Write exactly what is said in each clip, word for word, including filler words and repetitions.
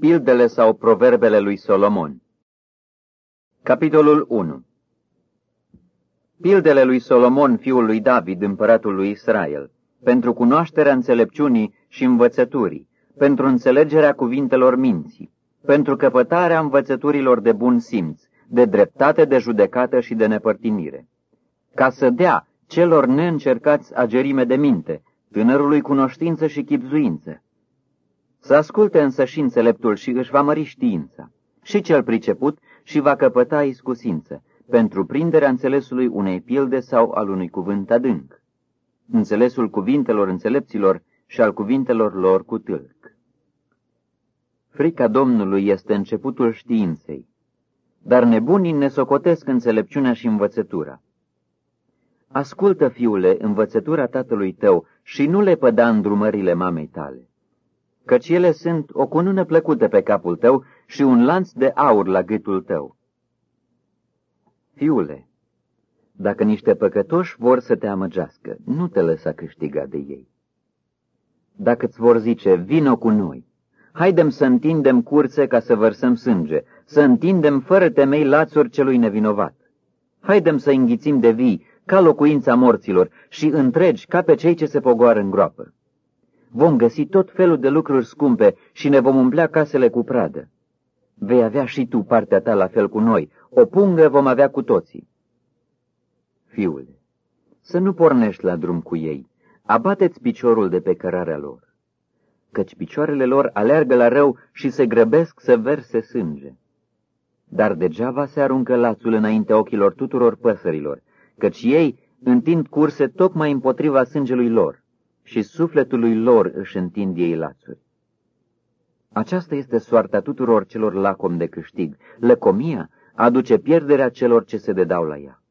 Pildele sau proverbele lui Solomon. Capitolul unu. Pildele lui Solomon, fiul lui David, împăratul lui Israel, pentru cunoașterea înțelepciunii și învățăturii, pentru înțelegerea cuvintelor minții, pentru căpătarea învățăturilor de bun simț, de dreptate, de judecată și de nepărtinire, ca să dea celor neîncercați agerime de minte, tânărului cunoștință și chibzuință. Să asculte însă și înțeleptul și își va mări știința, și cel priceput și va căpăta iscusință, pentru prinderea înțelesului unei pilde sau al unui cuvânt adânc, înțelesul cuvintelor înțelepților și al cuvintelor lor cu tâlc. Frica Domnului este începutul științei, dar nebunii ne socotesc înțelepciunea și învățătura. Ascultă, fiule, învățătura tatălui tău și nu le păda îndrumările mamei tale, căci ele sunt o cunună plăcută pe capul tău și un lanț de aur la gâtul tău. Fiule, dacă niște păcătoși vor să te amăgească, nu te lăsa câștiga de ei. Dacă îți vor zice, vino cu noi, haidem să întindem curțe ca să vărsăm sânge, să întindem fără temei lațuri celui nevinovat. Haidem să înghițim de vii, ca locuința morților, și întregi ca pe cei ce se pogoară în groapă. Vom găsi tot felul de lucruri scumpe și ne vom umplea casele cu pradă. Vei avea și tu partea ta la fel cu noi, o pungă vom avea cu toții. Fiule, să nu pornești la drum cu ei, abate-ți piciorul de pe cărarea lor, căci picioarele lor aleargă la rău și se grăbesc să verse sânge. Dar degeaba se aruncă lațul înaintea ochilor tuturor păsărilor, căci ei întind curse tocmai împotriva sângelui lor și sufletului lor își întind ei lațuri. Aceasta este soarta tuturor celor lacomi de câștig. Lăcomia aduce pierderea celor ce se dedau la ea.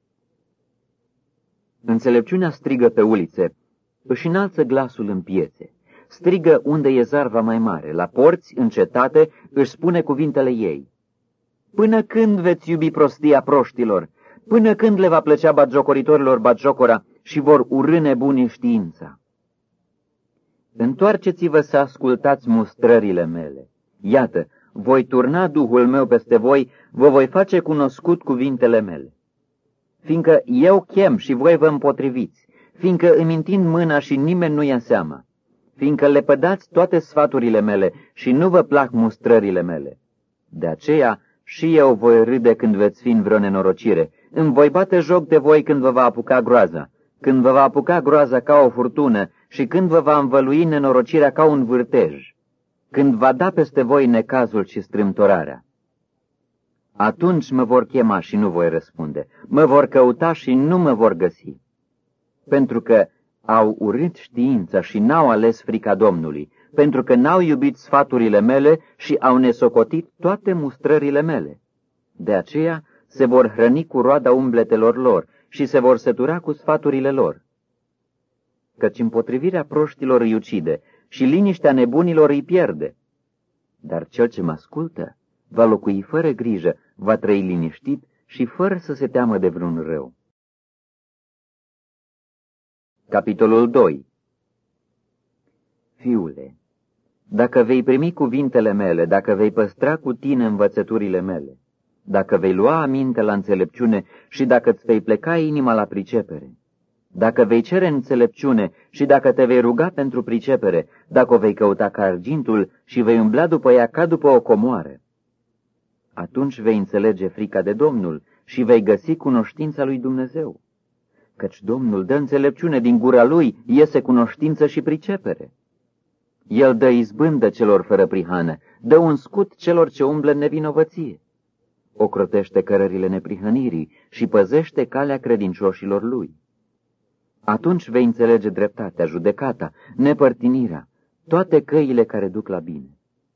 Înțelepciunea strigă pe ulițe, își înalță glasul în piețe, strigă unde e zarva mai mare, la porți, în cetate, își spune cuvintele ei. Până când veți iubi prostia proștilor? Până când le va plăcea batjocoritorilor batjocora și vor urâ nebunii știința? Întoarceți-vă să ascultați mustrările mele. Iată, voi turna Duhul meu peste voi, vă voi face cunoscut cuvintele mele. Fiindcă eu chem și voi vă împotriviți, fiindcă îmi întind mâna și nimeni nu ia seama, fiindcă lepădați toate sfaturile mele și nu vă plac mustrările mele. De aceea și eu voi râde când veți fi în vreo nenorocire, îmi voi bate joc de voi când vă va apuca groaza, când vă va apuca groaza ca o furtună și când vă va învălui nenorocirea ca un vârtej, când va da peste voi necazul și strâmtorarea. Atunci mă vor chema și nu voi răspunde, mă vor căuta și nu mă vor găsi, pentru că au urât știința și n-au ales frica Domnului, pentru că n-au iubit sfaturile mele și au nesocotit toate mustrările mele. De aceea se vor hrăni cu roada umbletelor lor și se vor sătura cu sfaturile lor. Căci împotrivirea proștilor îi ucide și liniștea nebunilor îi pierde. Dar cel ce mă ascultă va locui fără grijă, va trăi liniștit și fără să se teamă de vreun rău. Capitolul doi. Fiule, dacă vei primi cuvintele mele, dacă vei păstra cu tine învățăturile mele, dacă vei lua aminte la înțelepciune și dacă îți vei pleca inima la pricepere, dacă vei cere înțelepciune și dacă te vei ruga pentru pricepere, dacă o vei căuta ca argintul și vei umbla după ea ca după o comoară, atunci vei înțelege frica de Domnul și vei găsi cunoștința lui Dumnezeu, căci Domnul dă înțelepciune, din gura lui iese cunoștință și pricepere. El dă izbândă celor fără prihană, dă un scut celor ce umblă în nevinovăție, ocrotește cărările neprihănirii și păzește calea credincioșilor lui. Atunci vei înțelege dreptatea, judecata, nepărtinirea, toate căile care duc la bine.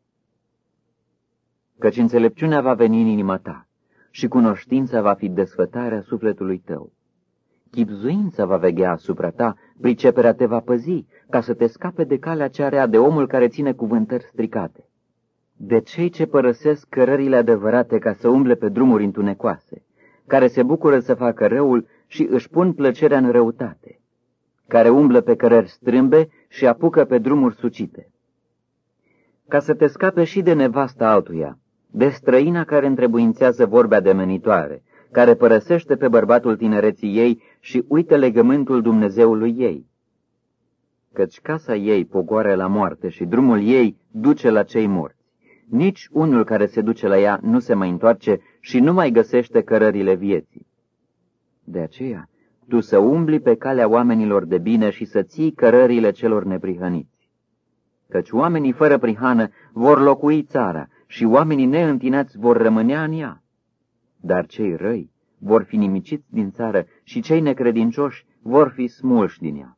Căci înțelepciunea va veni în inima ta și cunoștința va fi desfătarea sufletului tău. Chibzuința va veghea asupra ta, priceperea te va păzi, ca să te scape de calea cea rea de omul care ține cuvântări stricate, de cei ce părăsesc cărările adevărate ca să umble pe drumuri întunecoase, care se bucură să facă răul și își pun plăcerea în răutate, care umblă pe cărări strâmbe și apucă pe drumuri sucite. ca să te scape și de nevasta altuia, de străina care întrebuințează vorbe ademenitoare, care părăsește pe bărbatul tinereții ei și uită legământul Dumnezeului ei. Căci casa ei pogoară la moarte și drumul ei duce la cei morți. Nici unul care se duce la ea nu se mai întoarce și nu mai găsește cărările vieții. De aceea, tu să umbli pe calea oamenilor de bine și să ții cărările celor neprihăniți. Căci oamenii fără prihană vor locui țara și oamenii neîntinați vor rămânea în ea. Dar cei răi vor fi nimiciți din țară și cei necredincioși vor fi smulși din ea.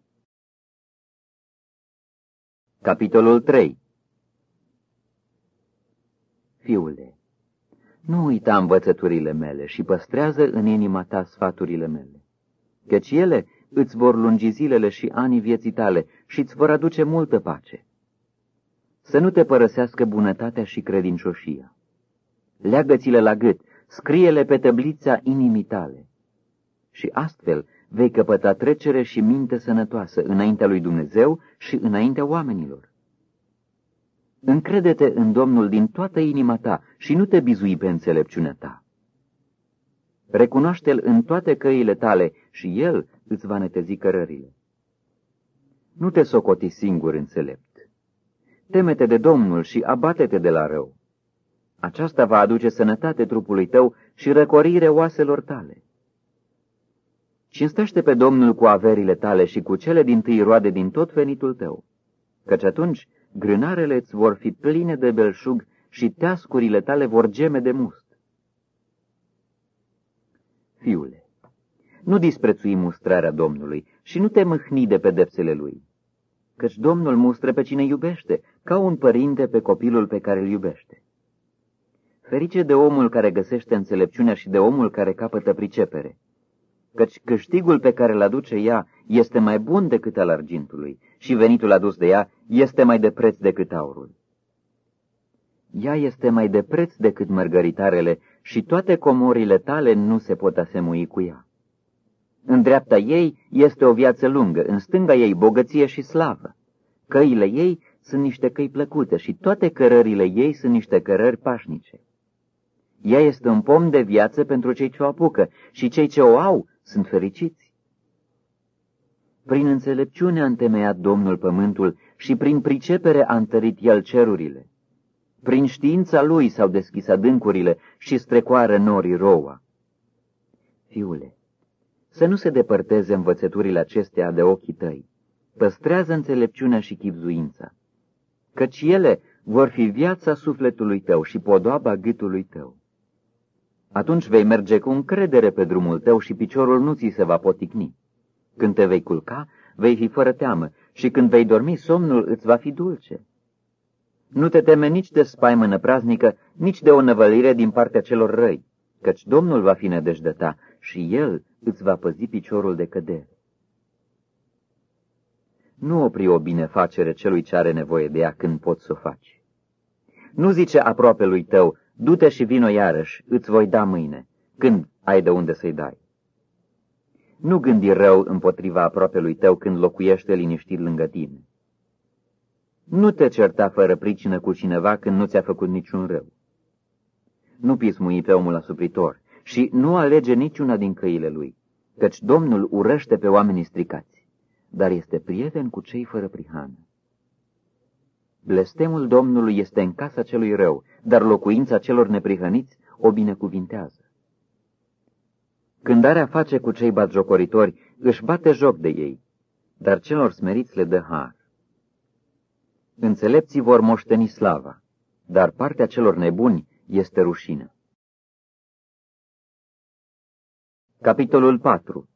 Capitolul trei. Fiule, nu uita învățăturile mele și păstrează în inima ta sfaturile mele, căci ele îți vor lungi zilele și anii vieții tale și îți vor aduce multă pace. Să nu te părăsească bunătatea și credincioșia. Leagă-ți-le la gât, scrie-le pe tăblița inimii tale. Și astfel vei căpăta trecere și minte sănătoasă înaintea lui Dumnezeu și înaintea oamenilor. Încrede-te în Domnul din toată inima ta și nu te bizui pe înțelepciunea ta. Recunoaște-L în toate căile tale și El îți va netezi cărările. Nu te socoti singur înțelept. Teme-te de Domnul și abate-te de la rău. Aceasta va aduce sănătate trupului tău și răcorire oaselor tale. Cinstește pe Domnul cu averile tale și cu cele dintâi roade din tot venitul tău, căci atunci grânarele îți vor fi pline de belșug și teascurile tale vor geme de must. Fiule, nu disprețui mustrarea Domnului și nu te mâhni de pedepsele Lui, căci Domnul mustră pe cine iubește, ca un părinte pe copilul pe care îl iubește. Ferice de omul care găsește înțelepciunea și de omul care capătă pricepere, căci câștigul pe care îl aduce ea este mai bun decât al argintului și venitul adus de ea este mai de preț decât aurul. Ea este mai de preț decât mărgăritarele și toate comorile tale nu se pot asemui cu ea. În dreapta ei este o viață lungă, în stânga ei bogăție și slavă. Căile ei sunt niște căi plăcute și toate cărările ei sunt niște cărări pașnice. Ea este un pom de viață pentru cei ce o apucă și cei ce o au sunt fericiți. Prin înțelepciune a întemeiat Domnul pământul și prin pricepere a întărit El cerurile. Prin știința Lui s-au deschis adâncurile și strecoară norii roua. Fiule, să nu se depărteze învățăturile acestea de ochii tăi. Păstrează înțelepciunea și chibzuința, căci ele vor fi viața sufletului tău și podoaba gâtului tău. Atunci vei merge cu încredere pe drumul tău și piciorul nu ți se va poticni. Când te vei culca, vei fi fără teamă și când vei dormi, somnul îți va fi dulce. Nu te teme nici de spaimă năpraznică, nici de o năvălire din partea celor răi, căci Domnul va fi nădejdea ta și El îți va păzi piciorul de cădere. Nu opri o binefacere celui ce are nevoie de ea când poți să o faci. Nu zice aproapelui tău, du-te și vino iarăși, îți voi da mâine, când ai de unde să-i dai. Nu gândi rău împotriva aproapelui tău când locuiește liniștit lângă tine. Nu te certa fără pricină cu cineva când nu ți-a făcut niciun rău. Nu pismui pe omul asupritor și nu alege niciuna din căile lui, căci Domnul urăște pe oamenii stricați, dar este prieten cu cei fără prihană. Blestemul Domnului este în casa celui rău, dar locuința celor neprihăniți o binecuvintează. Când are a face cu cei batjocoritori, își bate joc de ei, dar celor smeriți le dă har. Înțelepții vor moșteni slava, dar partea celor nebuni este rușină. Capitolul patru.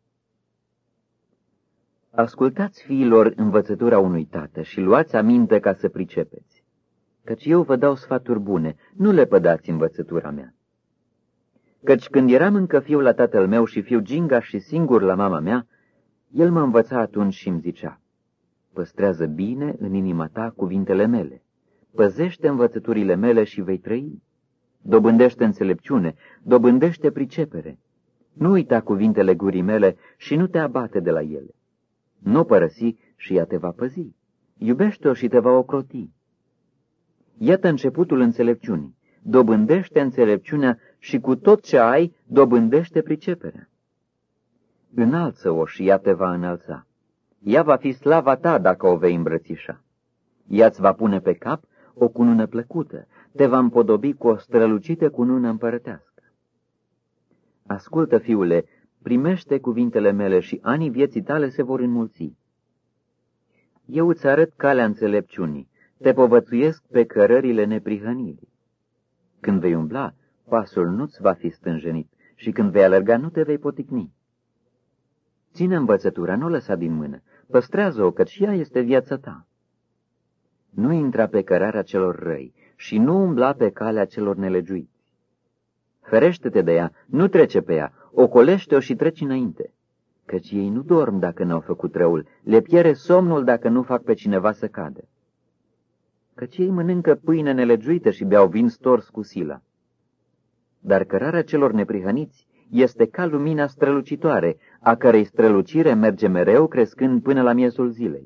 Ascultați, fiilor, învățătura unui tată și luați aminte ca să pricepeți, căci eu vă dau sfaturi bune, nu le pădați învățătura mea. Căci când eram încă fiu la tatăl meu și fiu gingaș și singur la mama mea, el mă învăța atunci și îmi zicea, păstrează bine în inima ta cuvintele mele, păzește învățăturile mele și vei trăi, dobândește înțelepciune, dobândește pricepere, nu uita cuvintele gurii mele și nu te abate de la ele. Nu părăsi și ea te va păzi, iubește-o și te va ocroti. Iată începutul înțelepciunii. Dobândește înțelepciunea și cu tot ce ai, dobândește priceperea. Înalță-o și ea te va înălța. Ea va fi slava ta dacă o vei îmbrățișa. Ea îți va pune pe cap o cunună plăcută, te va împodobi cu o strălucită cunună împărătească. Ascultă, fiule, primește cuvintele mele și anii vieții tale se vor înmulți. Eu îți arăt calea înțelepciunii, te povățuiesc pe cărările neprihănirii. Când vei umbla, pasul nu-ți va fi stânjenit și când vei alerga, nu te vei poticni. Ține învățătura, nu o lăsa din mână, păstrează-o, căci ea este viața ta. Nu intra pe cărarea celor răi și nu umbla pe calea celor nelegiuiți. Ferește-te de ea, nu trece pe ea, ocolește-o și treci înainte, căci ei nu dorm dacă n-au făcut răul, le pierde somnul dacă nu fac pe cineva să cadă. Căci ei mănâncă pâine nelegiuită și beau vin stors cu sila. Dar cărarea celor neprihăniți este ca lumina strălucitoare, a cărei strălucire merge mereu crescând până la miezul zilei.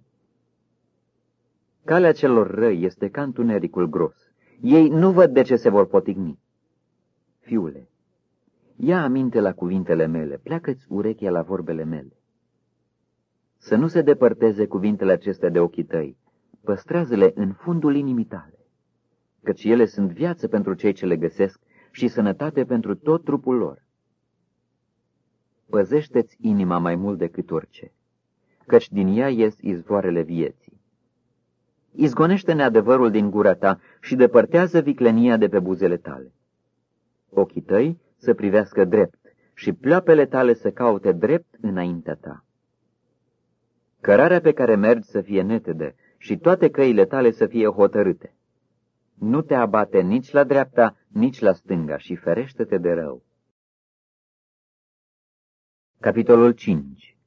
Calea celor răi este ca întunericul gros. Ei nu văd de ce se vor potigni. Fiule, ia aminte la cuvintele mele, pleacă-ți urechea la vorbele mele. Să nu se depărteze cuvintele acestea de ochii tăi, păstrează-le în fundul inimii tale, căci ele sunt viață pentru cei ce le găsesc și sănătate pentru tot trupul lor. Păzește-ți inima mai mult decât orice, căci din ea ies izvoarele vieții. Izgonește neadevărul din gura ta și depărtează viclenia de pe buzele tale. Ochii tăi să privească drept și pleoapele tale să caute drept înaintea ta. Cărarea pe care mergi să fie netedă și toate căile tale să fie hotărâte. Nu te abate nici la dreapta, nici la stânga și ferește-te de rău. Capitolul cinci.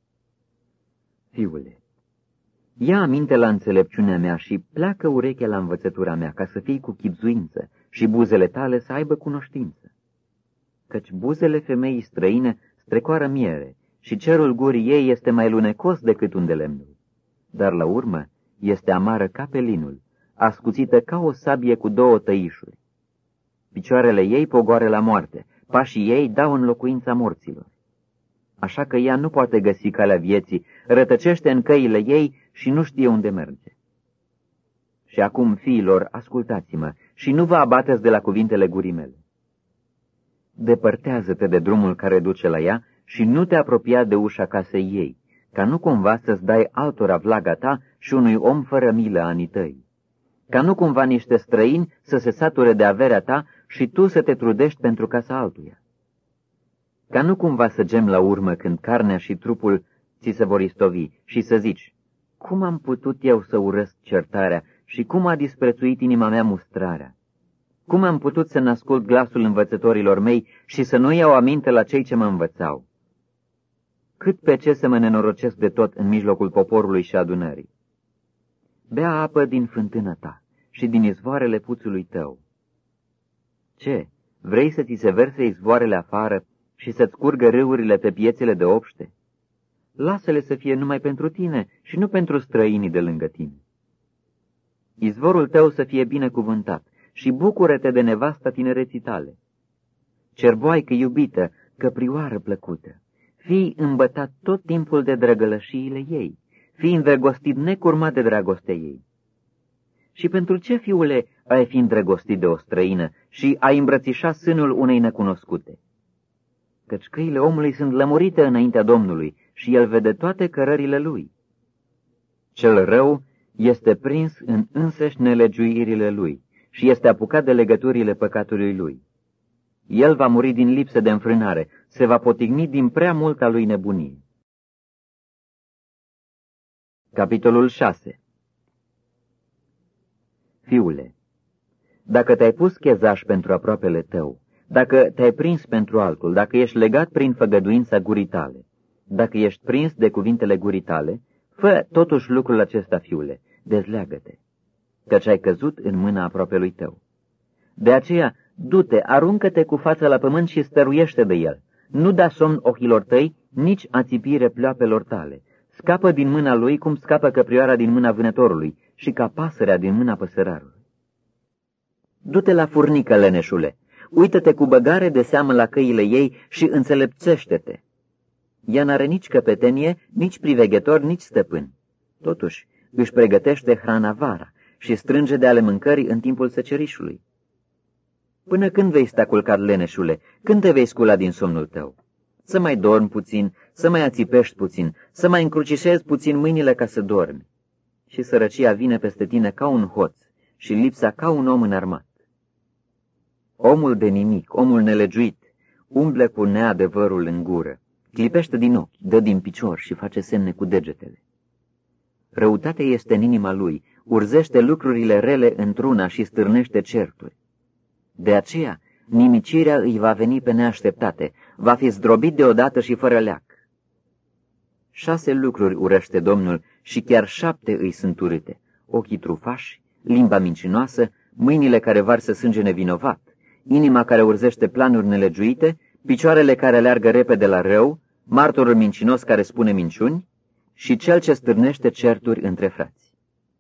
Fiule, ia aminte la înțelepciunea mea și pleacă urechea la învățătura mea, ca să fii cu chibzuință și buzele tale să aibă cunoștință. Căci buzele femeii străine strecoară miere și cerul gurii ei este mai lunecos decât un de lemnul, dar la urmă este amară ca pelinul, ascuțită ca o sabie cu două tăișuri. Picioarele ei pogoare la moarte, pașii ei dau în locuința morților. Așa că ea nu poate găsi calea vieții, rătăcește în căile ei și nu știe unde merge. Și acum, fiilor, ascultați-mă și nu vă abateți de la cuvintele gurii mele. Depărtează-te de drumul care duce la ea și nu te apropia de ușa casei ei, ca nu cumva să-ți dai altora vlaga ta și unui om fără milă anii tăi, ca nu cumva niște străini să se sature de averea ta și tu să te trudești pentru casa altuia, ca nu cumva să gem la urmă când carnea și trupul ți se vor istovi și să zici, cum am putut eu să urăsc certarea și cum a disprețuit inima mea mustrarea? Cum am putut să n-ascult glasul învățătorilor mei și să nu iau aminte la cei ce mă învățau? Cât pe ce să mă nenorocesc de tot în mijlocul poporului și adunării? Bea apă din fântâna ta și din izvoarele puțului tău. Ce, vrei să ți se verse izvoarele afară și să-ți curgă râurile pe piețele de obște? Lasă-le să fie numai pentru tine și nu pentru străinii de lângă tine. Izvorul tău să fie binecuvântat și bucură-te de nevasta tinereții tale. Cerboaică iubită, căprioară plăcută, fii îmbătat tot timpul de drăgălășiile ei, fii îndrăgostit necurmat de dragostea ei. Și pentru ce, fiule, ai fi îndrăgostit de o străină și ai îmbrățișa sânul unei necunoscute? Căci căile omului sunt lămurite înaintea Domnului și el vede toate cărările lui. Cel rău este prins în însăși nelegiuirile lui și este apucat de legăturile păcatului lui. El va muri din lipsă de înfrânare, se va potigni din prea multa lui nebunie. Capitolul șase. Fiule, dacă te-ai pus chezaș pentru aproapele tău, dacă te-ai prins pentru altul, dacă ești legat prin făgăduința gurii tale, dacă ești prins de cuvintele gurii tale, fă totuși lucrul acesta, fiule, dezleagă-te, căci ai căzut în mâna aproapelui tău. De aceea, du-te, aruncă-te cu fața la pământ și stăruiește de el. Nu da somn ochilor tăi, nici ațipire pleoapelor tale. Scapă din mâna lui cum scapă căprioara din mâna vânătorului și ca pasărea din mâna păsărarului. Du-te la furnică, leneșule, uită-te cu băgare de seamă la căile ei și înțelepțește-te. Ea n-are nici căpetenie, nici priveghetor, nici stăpân. Totuși, își pregătește hrana vara și strânge de ale mâncării în timpul secerișului. Până când vei sta culcat, leneșule? Când te vei scula din somnul tău? Să mai dormi puțin, să mai ațipești puțin, să mai încrucișezi puțin mâinile ca să dormi. Și sărăcia vine peste tine ca un hoț și lipsa ca un om înarmat. Omul de nimic, omul nelegiuit, umble cu neadevărul în gură, clipește din ochi, dă din picior și face semne cu degetele. Răutatea este în inima lui, urzește lucrurile rele într-una și stârnește certuri. De aceea, nimicirea îi va veni pe neașteptate, va fi zdrobit deodată și fără leac. Șase lucruri urăște Domnul și chiar șapte îi sunt urâte: ochii trufași, limba mincinoasă, mâinile care varsă sânge nevinovat, inima care urzește planuri nelegiuite, picioarele care aleargă repede la rău, martorul mincinos care spune minciuni și cel ce stârnește certuri între frați.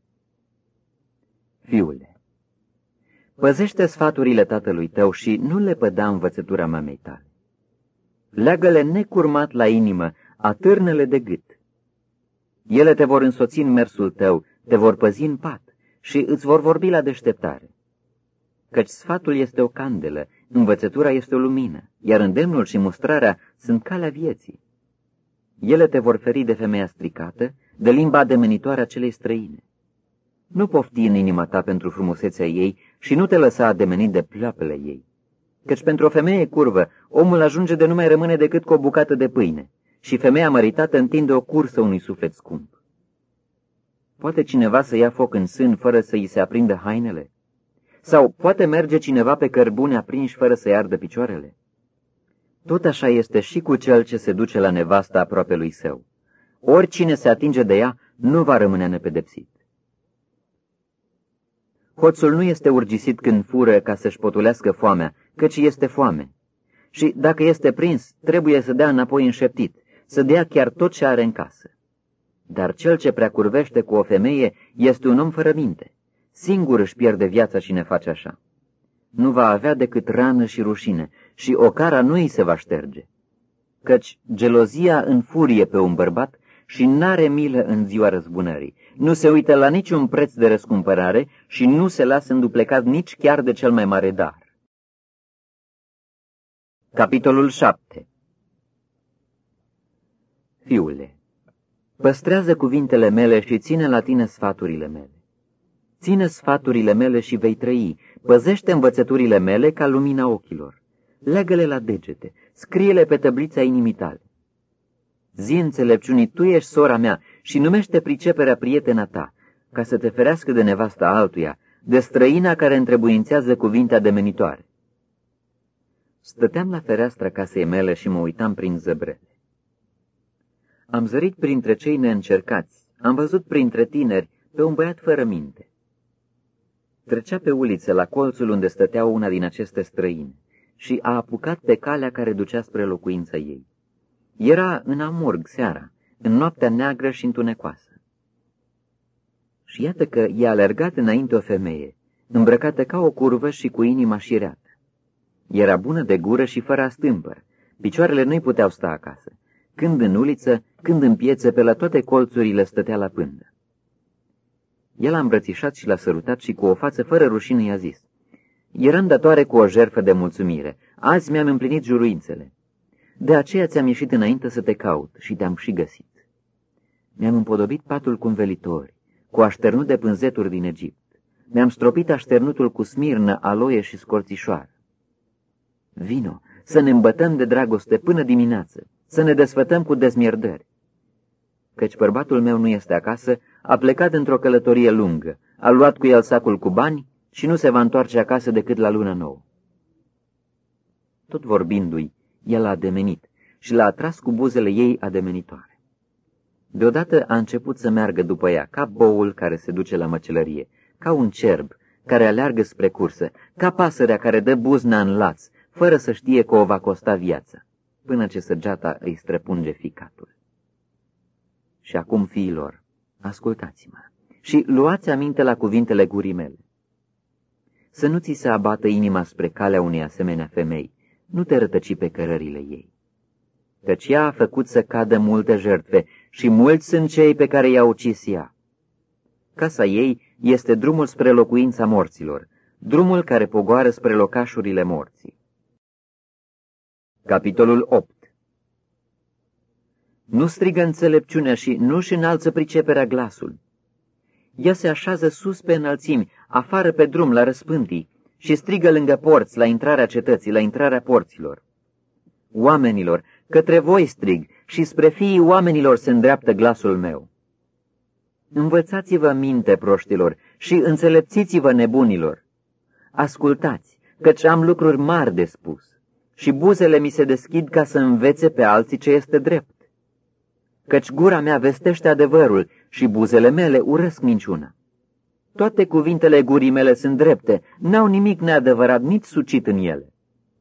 Fiule, păzește sfaturile tatălui tău și nu le păda învățătura mamei tale. Leagă-le necurmat la inimă, atârnă-le de gât. Ele te vor însoți în mersul tău, te vor păzi în pat și îți vor vorbi la deșteptare. Căci sfatul este o candelă, învățătura este o lumină, iar îndemnul și mustrarea sunt calea vieții. Ele te vor feri de femeia stricată, de limba ademenitoare a celei străine. Nu pofti în inima ta pentru frumusețea ei și nu te lăsa ademenit de pleoapele ei. Căci pentru o femeie curvă, omul ajunge de nu mai rămâne decât cu o bucată de pâine, și femeia măritată întinde o cursă unui suflet scump. Poate cineva să ia foc în sân fără să îi se aprindă hainele? Sau poate merge cineva pe cărbune aprinși fără să-i ardă picioarele? Tot așa este și cu cel ce se duce la nevasta aproapelui său. Oricine se atinge de ea nu va rămâne nepedepsit. Hoțul nu este urgisit când fură ca să-și potulească foamea, căci este foame. Și dacă este prins, trebuie să dea înapoi înșeptit, să dea chiar tot ce are în casă. Dar cel ce prea curvește cu o femeie este un om fără minte. Singur își pierde viața și ne face așa. Nu va avea decât rană și rușine și ocara nu îi se va șterge. Căci gelozia înfurie pe un bărbat și n-are milă în ziua răzbunării. Nu se uită la niciun preț de răscumpărare și nu se lasă înduplecat nici chiar de cel mai mare dar. Capitolul șapte. Fiule, păstrează cuvintele mele și ține la tine sfaturile mele. Ține sfaturile mele și vei trăi, păzește învățăturile mele ca lumina ochilor. Leagă-le la degete, scrie-le pe tăblița inimii tale. Zi înțelepciunii, tu ești sora mea și numește priceperea prietena ta, ca să te ferească de nevasta altuia, de străina care întrebuințează cuvinte ademenitoare. Stăteam la fereastra casei mele și mă uitam prin zăbrele. Am zărit printre cei neîncercați, am văzut printre tineri pe un băiat fără minte. Trecea pe uliță la colțul unde stătea una din aceste străine și a apucat pe calea care ducea spre locuința ei. Era în amurg seara, în noaptea neagră și întunecoasă. Și iată că i-a alergat înainte o femeie, îmbrăcată ca o curvă și cu inima șireată. Era bună de gură și fără astâmpăr, picioarele nu-i puteau sta acasă. Când în uliță, când în piețe, pe la toate colțurile stătea la pândă. El a îmbrățișat și l-a sărutat și cu o față fără rușine i-a zis: eram datoare cu o jertfă de mulțumire, azi mi-am împlinit juruințele. De aceea ți-am ieșit înainte să te caut și te-am și găsit. Mi-am împodobit patul cu învelitori, cu așternut de pânzeturi din Egipt. Mi-am stropit așternutul cu smirnă, aloie și scorțișoară. Vino, să ne îmbătăm de dragoste până dimineață, să ne desfătăm cu dezmierdări. Căci bărbatul meu nu este acasă, a plecat într-o călătorie lungă, a luat cu el sacul cu bani și nu se va întoarce acasă decât la lună nouă. Tot vorbindu-i, el a ademenit și l-a atras cu buzele ei ademenitoare. Deodată a început să meargă după ea, ca boul care se duce la măcelărie, ca un cerb care aleargă spre cursă, ca pasărea care dă buzna în laț, fără să știe că o va costa viața, până ce săgeata îi străpunge ficatul. Și acum, fiilor, ascultați-mă și luați aminte la cuvintele gurii mele. să nu ți se abată inima spre calea unei asemenea femei, nu te rătăci pe cărările ei. Căci ea a făcut să cadă multe jertfe și mulți sunt cei pe care i-a ucis ea. Casa ei este drumul spre locuința morților, drumul care pogoară spre locașurile morții. Capitolul opt. Nu strigă înțelepciunea și nu-și înalță priceperea glasul. Ea se așează sus pe înălțimi, afară pe drum la răspântii, și strigă lângă porți, la intrarea cetății, la intrarea porților. Oamenilor, către voi strig, și spre fiii oamenilor se îndreaptă glasul meu. Învățați-vă minte, proștilor, și înțelepțiți-vă nebunilor. Ascultați, căci am lucruri mari de spus, și buzele mi se deschid ca să învețe pe alții ce este drept. Căci gura mea vestește adevărul și buzele mele urăsc minciuna. Toate cuvintele gurii mele sunt drepte, n-au nimic neadevărat, nici sucit în ele.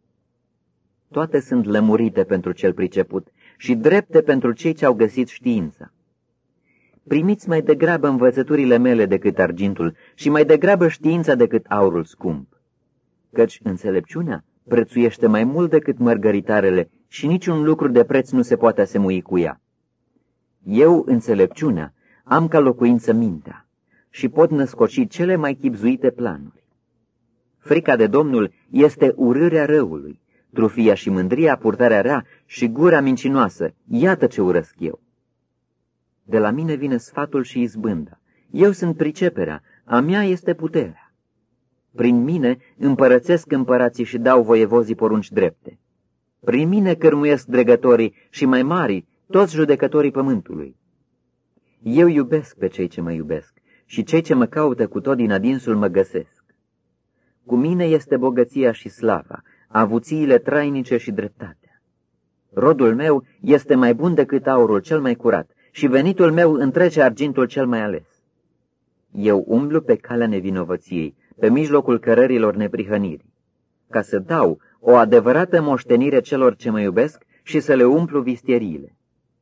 Toate sunt lămurite pentru cel priceput și drepte pentru cei ce au găsit știința. Primiți mai degrabă învățăturile mele decât argintul și mai degrabă știința decât aurul scump. Căci înțelepciunea prețuiește mai mult decât mărgăritarele și niciun lucru de preț nu se poate asemui cu ea. Eu, înțelepciunea, am ca locuință mintea și pot născoci cele mai chibzuite planuri. Frica de Domnul este urârea răului, trufia și mândria, purtarea rea și gura mincinoasă, iată ce urăsc eu. De la mine vine sfatul și izbânda, eu sunt priceperea, a mea este puterea. Prin mine împărățesc împărații și dau voievozii porunci drepte. Prin mine cărmuiesc dregătorii și mai mari toți judecătorii pământului. Eu iubesc pe cei ce mă iubesc și cei ce mă caută cu tot din adinsul mă găsesc. Cu mine este bogăția și slava, avuțiile trainice și dreptatea. Rodul meu este mai bun decât aurul cel mai curat și venitul meu întrece argintul cel mai ales. Eu umblu pe calea nevinovăției, pe mijlocul cărărilor neprihănirii, ca să dau o adevărată moștenire celor ce mă iubesc și să le umplu vistieriile.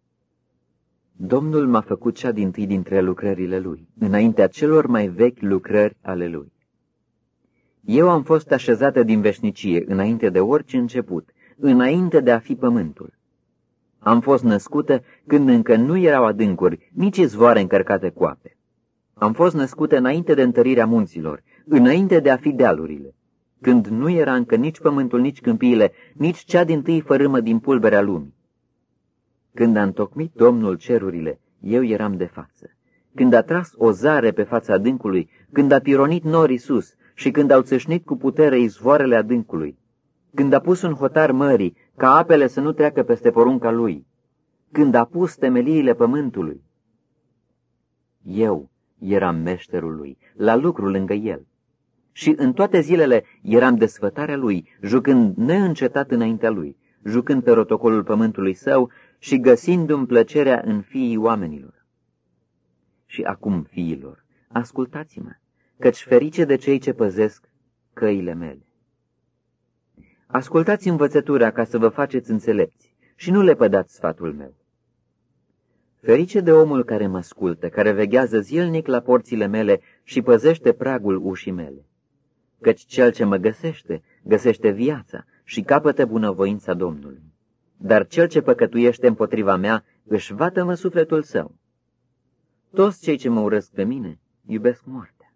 Domnul m-a făcut cea dintâi dintre lucrările Lui, înaintea celor mai vechi lucrări ale Lui. Eu am fost așezată din veșnicie, înainte de orice început, înainte de a fi pământul. Am fost născută când încă nu erau adâncuri, nici izvoare încărcate cu ape. Am fost născută înainte de întărirea munților, înainte de a fi dealurile, când nu era încă nici pământul, nici câmpiile, nici cea dintâi fărâmă din pulberea lumii. Când a întocmit Domnul cerurile, eu eram de față. Când a tras o zare pe fața adâncului, când a pironit norii sus și când au țâșnit cu putere izvoarele adâncului, când a pus un hotar mării, ca apele să nu treacă peste porunca Lui, când a pus temeliile pământului. Eu eram meșterul Lui, la lucru lângă El. Și în toate zilele eram desfătarea Lui, jucând neîncetat înaintea Lui, jucând pe rotocolul pământului Său și găsindu-mi plăcerea în fiii oamenilor. Și acum, fiilor, ascultați-mă, căci ferice de cei ce păzesc căile mele. Ascultați învățătura ca să vă faceți înțelepți și nu le pădați sfatul meu. Ferice de omul care mă ascultă, care veghează zilnic la porțile mele și păzește pragul ușii mele. Căci cel ce mă găsește, găsește viața și capătă bunăvoința Domnului. Dar cel ce păcătuiește împotriva mea își vată-mă sufletul său. Toți cei ce mă urăsc pe mine iubesc moartea.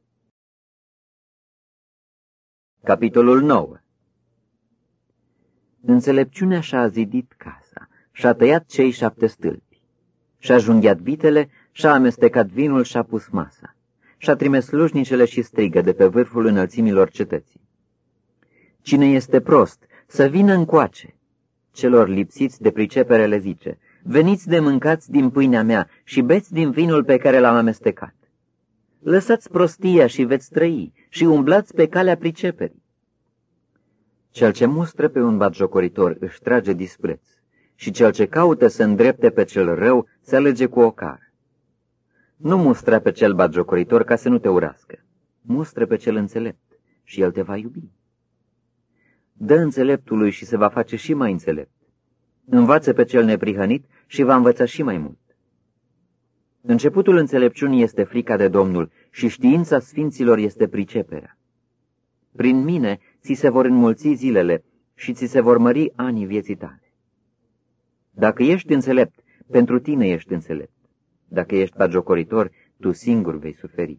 Capitolul nouă. Înțelepciunea și-a zidit casa, și-a tăiat cei șapte stâlpi, și-a junghiat vitele, și-a amestecat vinul și-a pus masa, și-a trimis slujnicele și strigă de pe vârful înălțimilor cetății. Cine este prost, să vină încoace. Celor lipsiți de pricepere le zice, veniți de mâncați din pâinea mea și beți din vinul pe care l-am amestecat. Lăsați prostia și veți trăi și umblați pe calea priceperii. Cel ce mustră pe un batjocoritor își trage dispreț și cel ce caută să îndrepte pe cel rău se alege cu ocar. Nu mustra pe cel batjocoritor ca să nu te urască, mustră pe cel înțelept și el te va iubi. Dă înțeleptului și se va face și mai înțelept. Învață pe cel neprihănit și va învăța și mai mult. Începutul înțelepciunii este frica de Domnul și știința sfinților este priceperea. Prin mine ți se vor înmulți zilele și ți se vor mări anii vieții tale. Dacă ești înțelept, pentru tine ești înțelept. Dacă ești batjocoritor, tu singur vei suferi.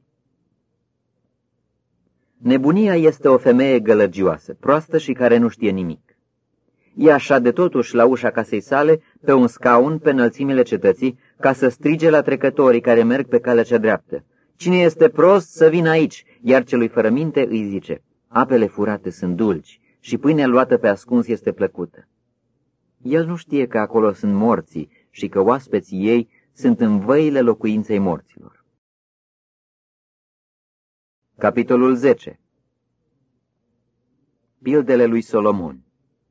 Nebunia este o femeie gălăgioasă, proastă și care nu știe nimic. Ea șade totuși la ușa casei sale, pe un scaun, pe înălțimile cetății, ca să strige la trecătorii care merg pe calea cea dreaptă. Cine este prost să vină aici, iar celui fără minte îi zice, apele furate sunt dulci și pâinea luată pe ascuns este plăcută. El nu știe că acolo sunt morții și că oaspeții ei sunt în văile locuinței morților. Capitolul zece. Pildele lui Solomon.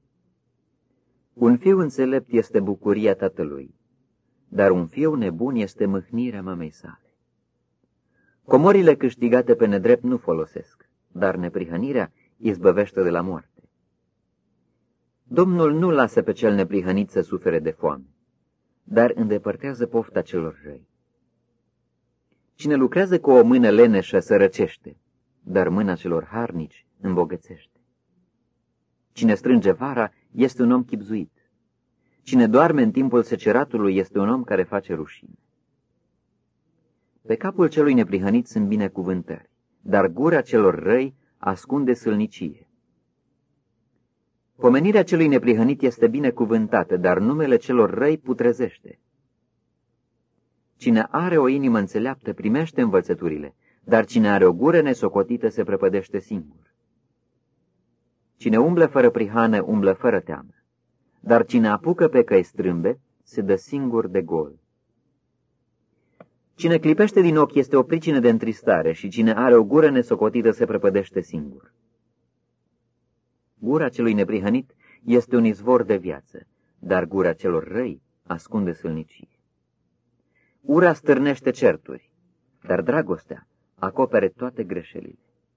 Un fiu înțelept este bucuria tatălui, dar un fiu nebun este mâhnirea mamei sale. Comorile câștigate pe nedrept nu folosesc, dar neprihănirea izbăvește de la moarte. Domnul nu lasă pe cel neprihănit să sufere de foame, dar îndepărtează pofta celor răi. Cine lucrează cu o mână leneșă sărăcește, dar mâna celor harnici îmbogățește. Cine strânge vara este un om chibzuit. Cine doarme în timpul seceratului este un om care face rușine. Pe capul celui neprihănit sunt binecuvântări, dar gura celor răi ascunde sâlnicie. Pomenirea celui neprihănit este binecuvântată, dar numele celor răi putrezește. Cine are o inimă înțeleaptă primește învățăturile, dar cine are o gură nesocotită se prăpădește singur. Cine umblă fără prihană umblă fără teamă, dar cine apucă pe căi strâmbe se dă singur de gol. Cine clipește din ochi este o pricină de întristare și cine are o gură nesocotită se prăpădește singur. Gura celui neprihănit este un izvor de viață, dar gura celor răi ascunde sâlnicie. Ura stârnește certuri, dar dragostea acopere toate greșelile.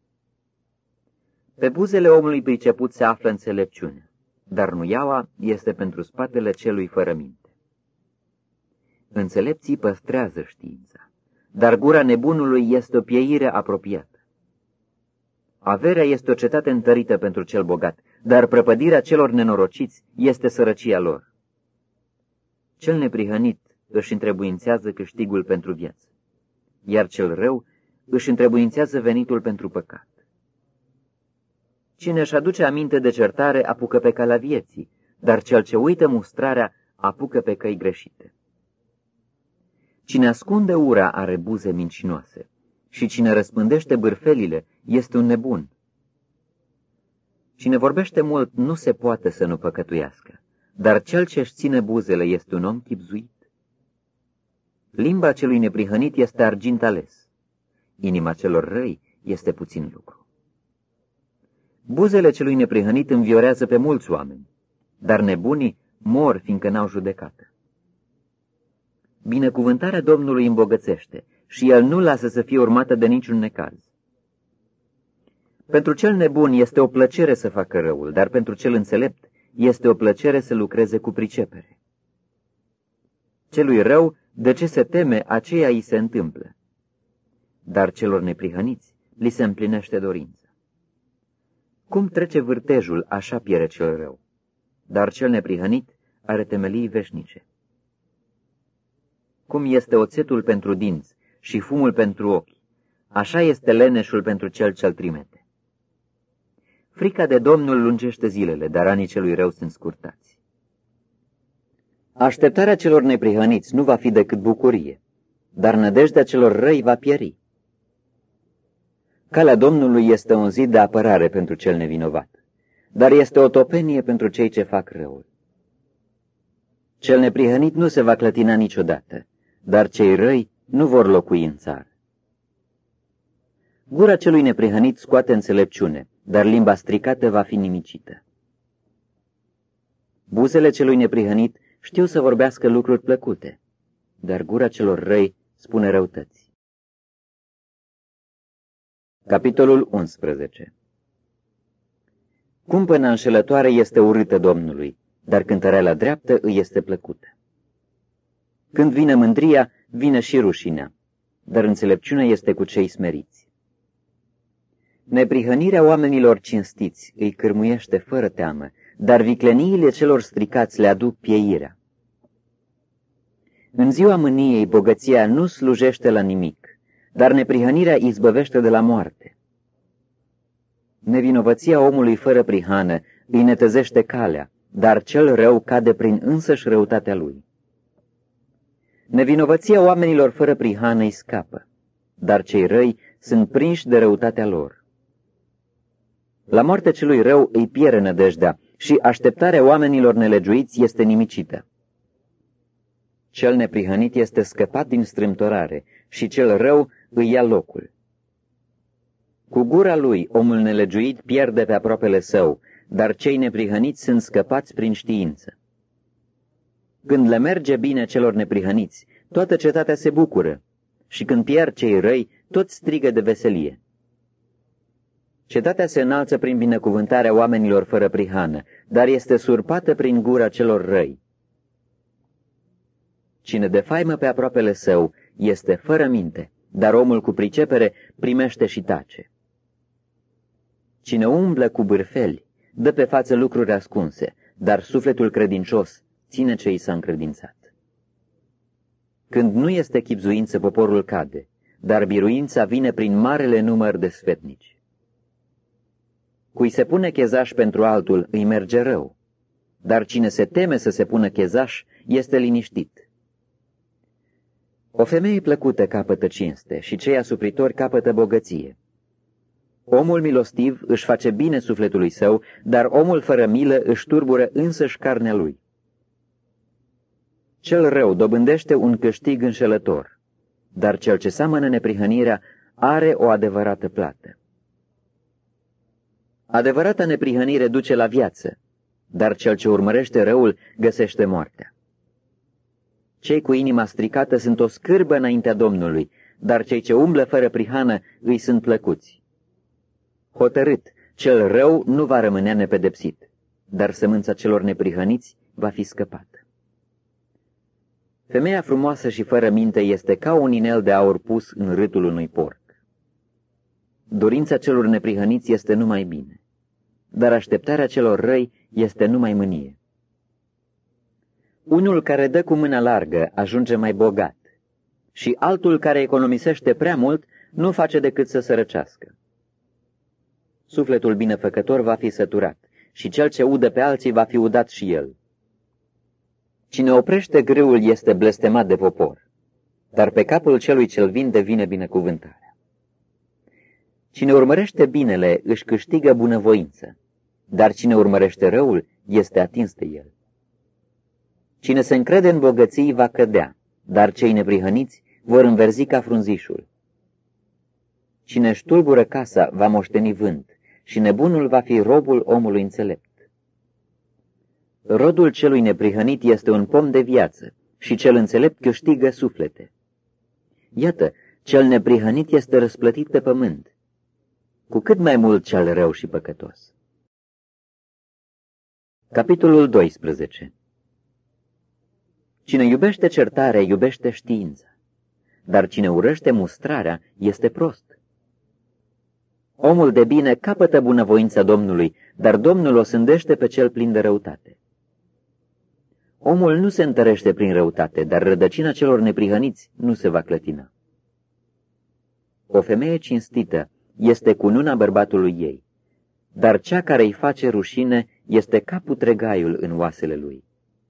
Pe buzele omului priceput se află înțelepciunea, dar nuiaua este pentru spatele celui fără minte. Înțelepții păstrează știința, dar gura nebunului este o pieire apropiată. Averea este o cetate întărită pentru cel bogat, dar prăpădirea celor nenorociți este sărăcia lor. Cel neprihănit își întrebuințează câștigul pentru viață, iar cel rău își întrebuințează venitul pentru păcat. Cine își aduce aminte de certare apucă pe calea vieții, dar cel ce uită mustrarea apucă pe căi greșite. Cine ascunde ura are buze mincinoase și cine răspândește bârfelile este un nebun. Cine vorbește mult nu se poate să nu păcătuiască, dar cel ce își ține buzele este un om chibzuit. Limba celui neprihănit este argint ales, inima celor răi este puțin lucru. Buzele celui neprihănit înviorează pe mulți oameni, dar nebunii mor fiindcă n-au judecată. Binecuvântarea Domnului îmbogățește și el nu lasă să fie urmată de niciun necaz. Pentru cel nebun este o plăcere să facă răul, dar pentru cel înțelept este o plăcere să lucreze cu pricepere. Celui rău, de ce se teme, aceea îi se întâmplă, dar celor neprihăniți li se împlinește dorința. Cum trece vârtejul, așa pierde cel rău, dar cel neprihănit are temelii veșnice. Cum este oțetul pentru dinți și fumul pentru ochi, așa este leneșul pentru cel ce-l trimete. Frica de Domnul lungește zilele, dar anii celui rău sunt scurtați. Așteptarea celor neprihăniți nu va fi decât bucurie, dar nădejdea celor răi va pieri. Calea Domnului este un zid de apărare pentru cel nevinovat, dar este o topenie pentru cei ce fac răul. Cel neprihănit nu se va clătina niciodată, dar cei răi nu vor locui în țară. Gura celui neprihănit scoate înțelepciune, dar limba stricată va fi nimicită. Buzele celui neprihănit știu să vorbească lucruri plăcute, dar gura celor răi spune răutăți. Capitolul unsprezece. Cumpăna înșelătoare este urâtă Domnului, dar cântăreala dreaptă îi este plăcută. Când vine mândria, vine și rușinea, dar înțelepciunea este cu cei smeriți. Neprihănirea oamenilor cinstiți îi cârmuiește fără teamă, dar vicleniile celor stricați le aduc pieirea. În ziua mâniei bogăția nu slujește la nimic, dar neprihănirea izbăvește de la moarte. Nevinovăția omului fără prihană îi netăzește calea, dar cel rău cade prin însăși răutatea lui. Nevinovăția oamenilor fără prihană îi scapă, dar cei răi sunt prinși de răutatea lor. La moartea celui rău îi pierde nădejdea și așteptarea oamenilor nelegiuiți este nimicită. Cel neprihănit este scăpat din strâmtorare și cel rău îi ia locul. Cu gura lui omul nelegiuit pierde pe aproapele său, dar cei neprihăniți sunt scăpați prin știință. Când le merge bine celor neprihăniți, toată cetatea se bucură, și când pierd cei răi, toți strigă de veselie. Cetatea se înalță prin binecuvântarea oamenilor fără prihană, dar este surpată prin gura celor răi. Cine defaimă pe aproapele său este fără minte, dar omul cu pricepere primește și tace. Cine umblă cu bârfeli dă pe față lucruri ascunse, dar sufletul credincios ține ce i s-a încredințat. Când nu este chibzuință, poporul cade, dar biruința vine prin marele număr de sfetnici. Cui se pune chezaș pentru altul îi merge rău, dar cine se teme să se pună chezaș este liniștit. O femeie plăcută capătă cinste și cei asupritori capătă bogăție. Omul milostiv își face bine sufletului său, dar omul fără milă își turbură însăși carnea lui. Cel rău dobândește un câștig înșelător, dar cel ce seamănă neprihănirea are o adevărată plată. Adevărata neprihănire duce la viață, dar cel ce urmărește răul găsește moartea. Cei cu inima stricată sunt o scârbă înaintea Domnului, dar cei ce umblă fără prihană îi sunt plăcuți. Hotărât, cel rău nu va rămâne nepedepsit, dar sămânța celor neprihăniți va fi scăpată. Femeia frumoasă și fără minte este ca un inel de aur pus în râtul unui porc. Dorința celor neprihăniți este numai bine, dar așteptarea celor răi este numai mânie. Unul care dă cu mâna largă ajunge mai bogat și altul care economisește prea mult nu face decât să sărăcească. Sufletul binefăcător va fi săturat și cel ce udă pe alții va fi udat și el. Cine oprește grâul este blestemat de popor, dar pe capul celui ce-l vinde vine binecuvântarea. Cine urmărește binele își câștigă bunăvoință, dar cine urmărește răul este atins de el. Cine se încrede în bogății va cădea, dar cei neprihăniți vor înverzi ca frunzișul. Cine își tulbură casa va moșteni vânt și nebunul va fi robul omului înțelept. Rodul celui neprihănit este un pom de viață și cel înțelept câștigă suflete. Iată, cel neprihănit este răsplătit pe pământ, cu cât mai mult cel rău și păcătos. Capitolul doisprezece. Cine iubește certarea, iubește știința, dar cine urăște mustrarea este prost. Omul de bine capătă bunăvoința Domnului, dar Domnul o sândește pe cel plin de răutate. Omul nu se întărește prin răutate, dar rădăcina celor neprihăniți nu se va clătina. O femeie cinstită este cununa bărbatului ei, dar cea care îi face rușine este ca putregaiul în oasele lui.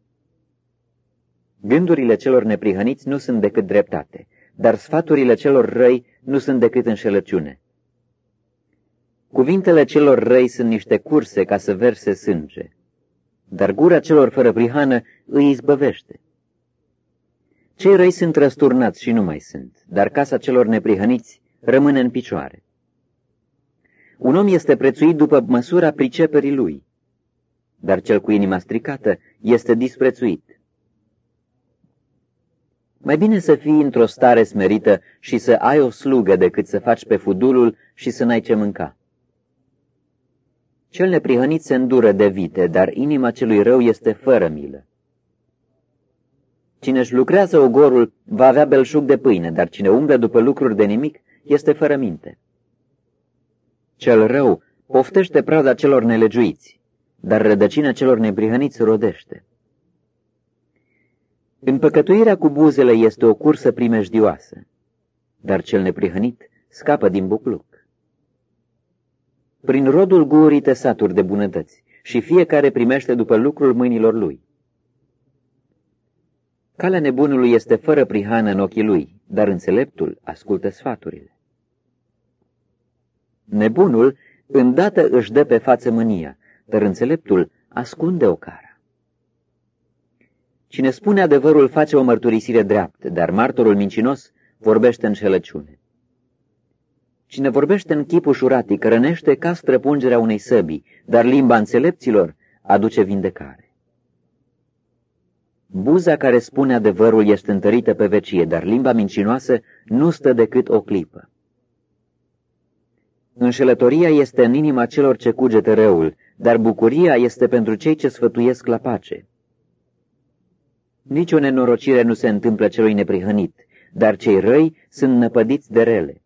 Gândurile celor neprihăniți nu sunt decât dreptate, dar sfaturile celor răi nu sunt decât înșelăciune. Cuvintele celor răi sunt niște curse ca să verse sânge, dar gura celor fără prihană îi izbăvește. Cei răi sunt răsturnați și nu mai sunt, dar casa celor neprihăniți rămâne în picioare. Un om este prețuit după măsura priceperii lui, dar cel cu inima stricată este disprețuit. Mai bine să fii într-o stare smerită și să ai o slugă decât să faci pe fudulul și să n-ai ce mânca. Cel neprihănit se îndură de vite, dar inima celui rău este fără milă. Cine își lucrează ogorul va avea belșug de pâine, dar cine umblă după lucruri de nimic este fără minte. Cel rău poftește prada celor nelegiuiți, dar rădăcina celor neprihăniți rodește. Împăcătuirea cu buzele este o cursă primejdioasă, dar cel neprihănit scapă din bucluc. Prin rodul gurii te saturi de bunătăți și fiecare primește după lucrul mâinilor lui. Calea nebunului este fără prihană în ochii lui, dar înțeleptul ascultă sfaturile. Nebunul îndată își dă pe față mânia, dar înțeleptul ascunde o cara. Cine spune adevărul face o mărturisire dreaptă, dar martorul mincinos vorbește înșelăciune. Cine vorbește în chip ușuratic rănește ca străpungerea unei săbii, dar limba înțelepților aduce vindecare. Buza care spune adevărul este întărită pe vecie, dar limba mincinoasă nu stă decât o clipă. Înșelătoria este în inima celor ce cugetă răul, dar bucuria este pentru cei ce sfătuiesc la pace. Nici o nenorocire nu se întâmplă celui neprihănit, dar cei răi sunt năpădiți de rele.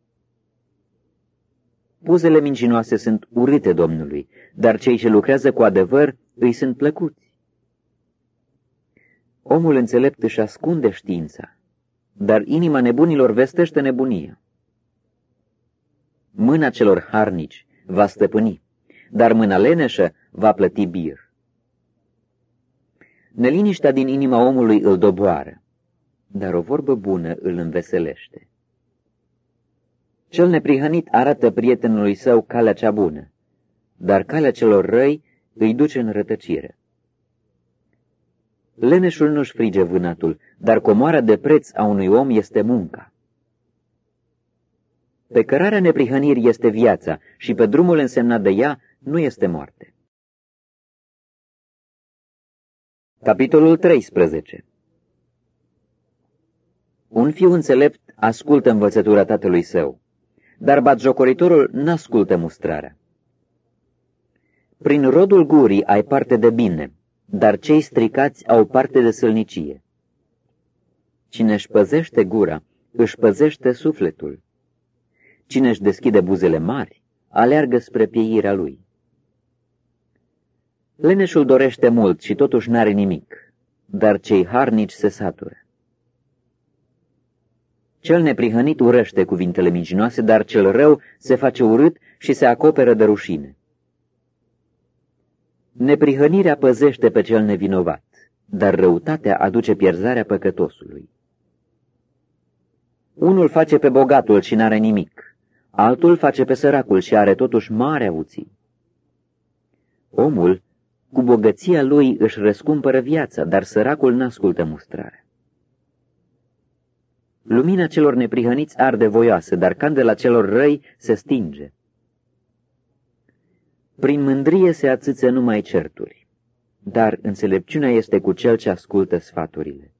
Buzele mincinoase sunt urâte Domnului, dar cei ce lucrează cu adevăr îi sunt plăcuți. Omul înțelept își ascunde știința, dar inima nebunilor vestește nebunia. Mâna celor harnici va stăpâni, dar mâna leneșă va plăti bir. Neliniștea din inima omului îl doboară, dar o vorbă bună îl înveselește. Cel neprihănit arată prietenului său calea cea bună, dar calea celor răi îi duce în rătăcire. Leneșul nu-și frige vânatul, dar comoara de preț a unui om este munca. Pe cărarea neprihănirii este viața și pe drumul însemnat de ea nu este moarte. Capitolul treisprezece. Un fiu înțelept ascultă învățătura tatălui său, dar batjocoritorul n-ascultă mustrarea. Prin rodul gurii ai parte de bine, dar cei stricați au parte de sălnicie. Cine își păzește gura, își păzește sufletul. Cine își deschide buzele mari, aleargă spre pieirea lui. Leneșul dorește mult și totuși n-are nimic, dar cei harnici se satură. Cel neprihănit urăște cuvintele mincinoase, dar cel rău se face urât și se acoperă de rușine. Neprihănirea păzește pe cel nevinovat, dar răutatea aduce pierzarea păcătosului. Unul face pe bogatul și n-are nimic, altul face pe săracul și are totuși mare avuții. Omul, cu bogăția lui, își răscumpără viața, dar săracul n-ascultă mustrarea. Lumina celor neprihăniți arde voioasă, dar candela celor răi se stinge. Prin mândrie se ațâță numai certuri, dar înțelepciunea este cu cel ce ascultă sfaturile.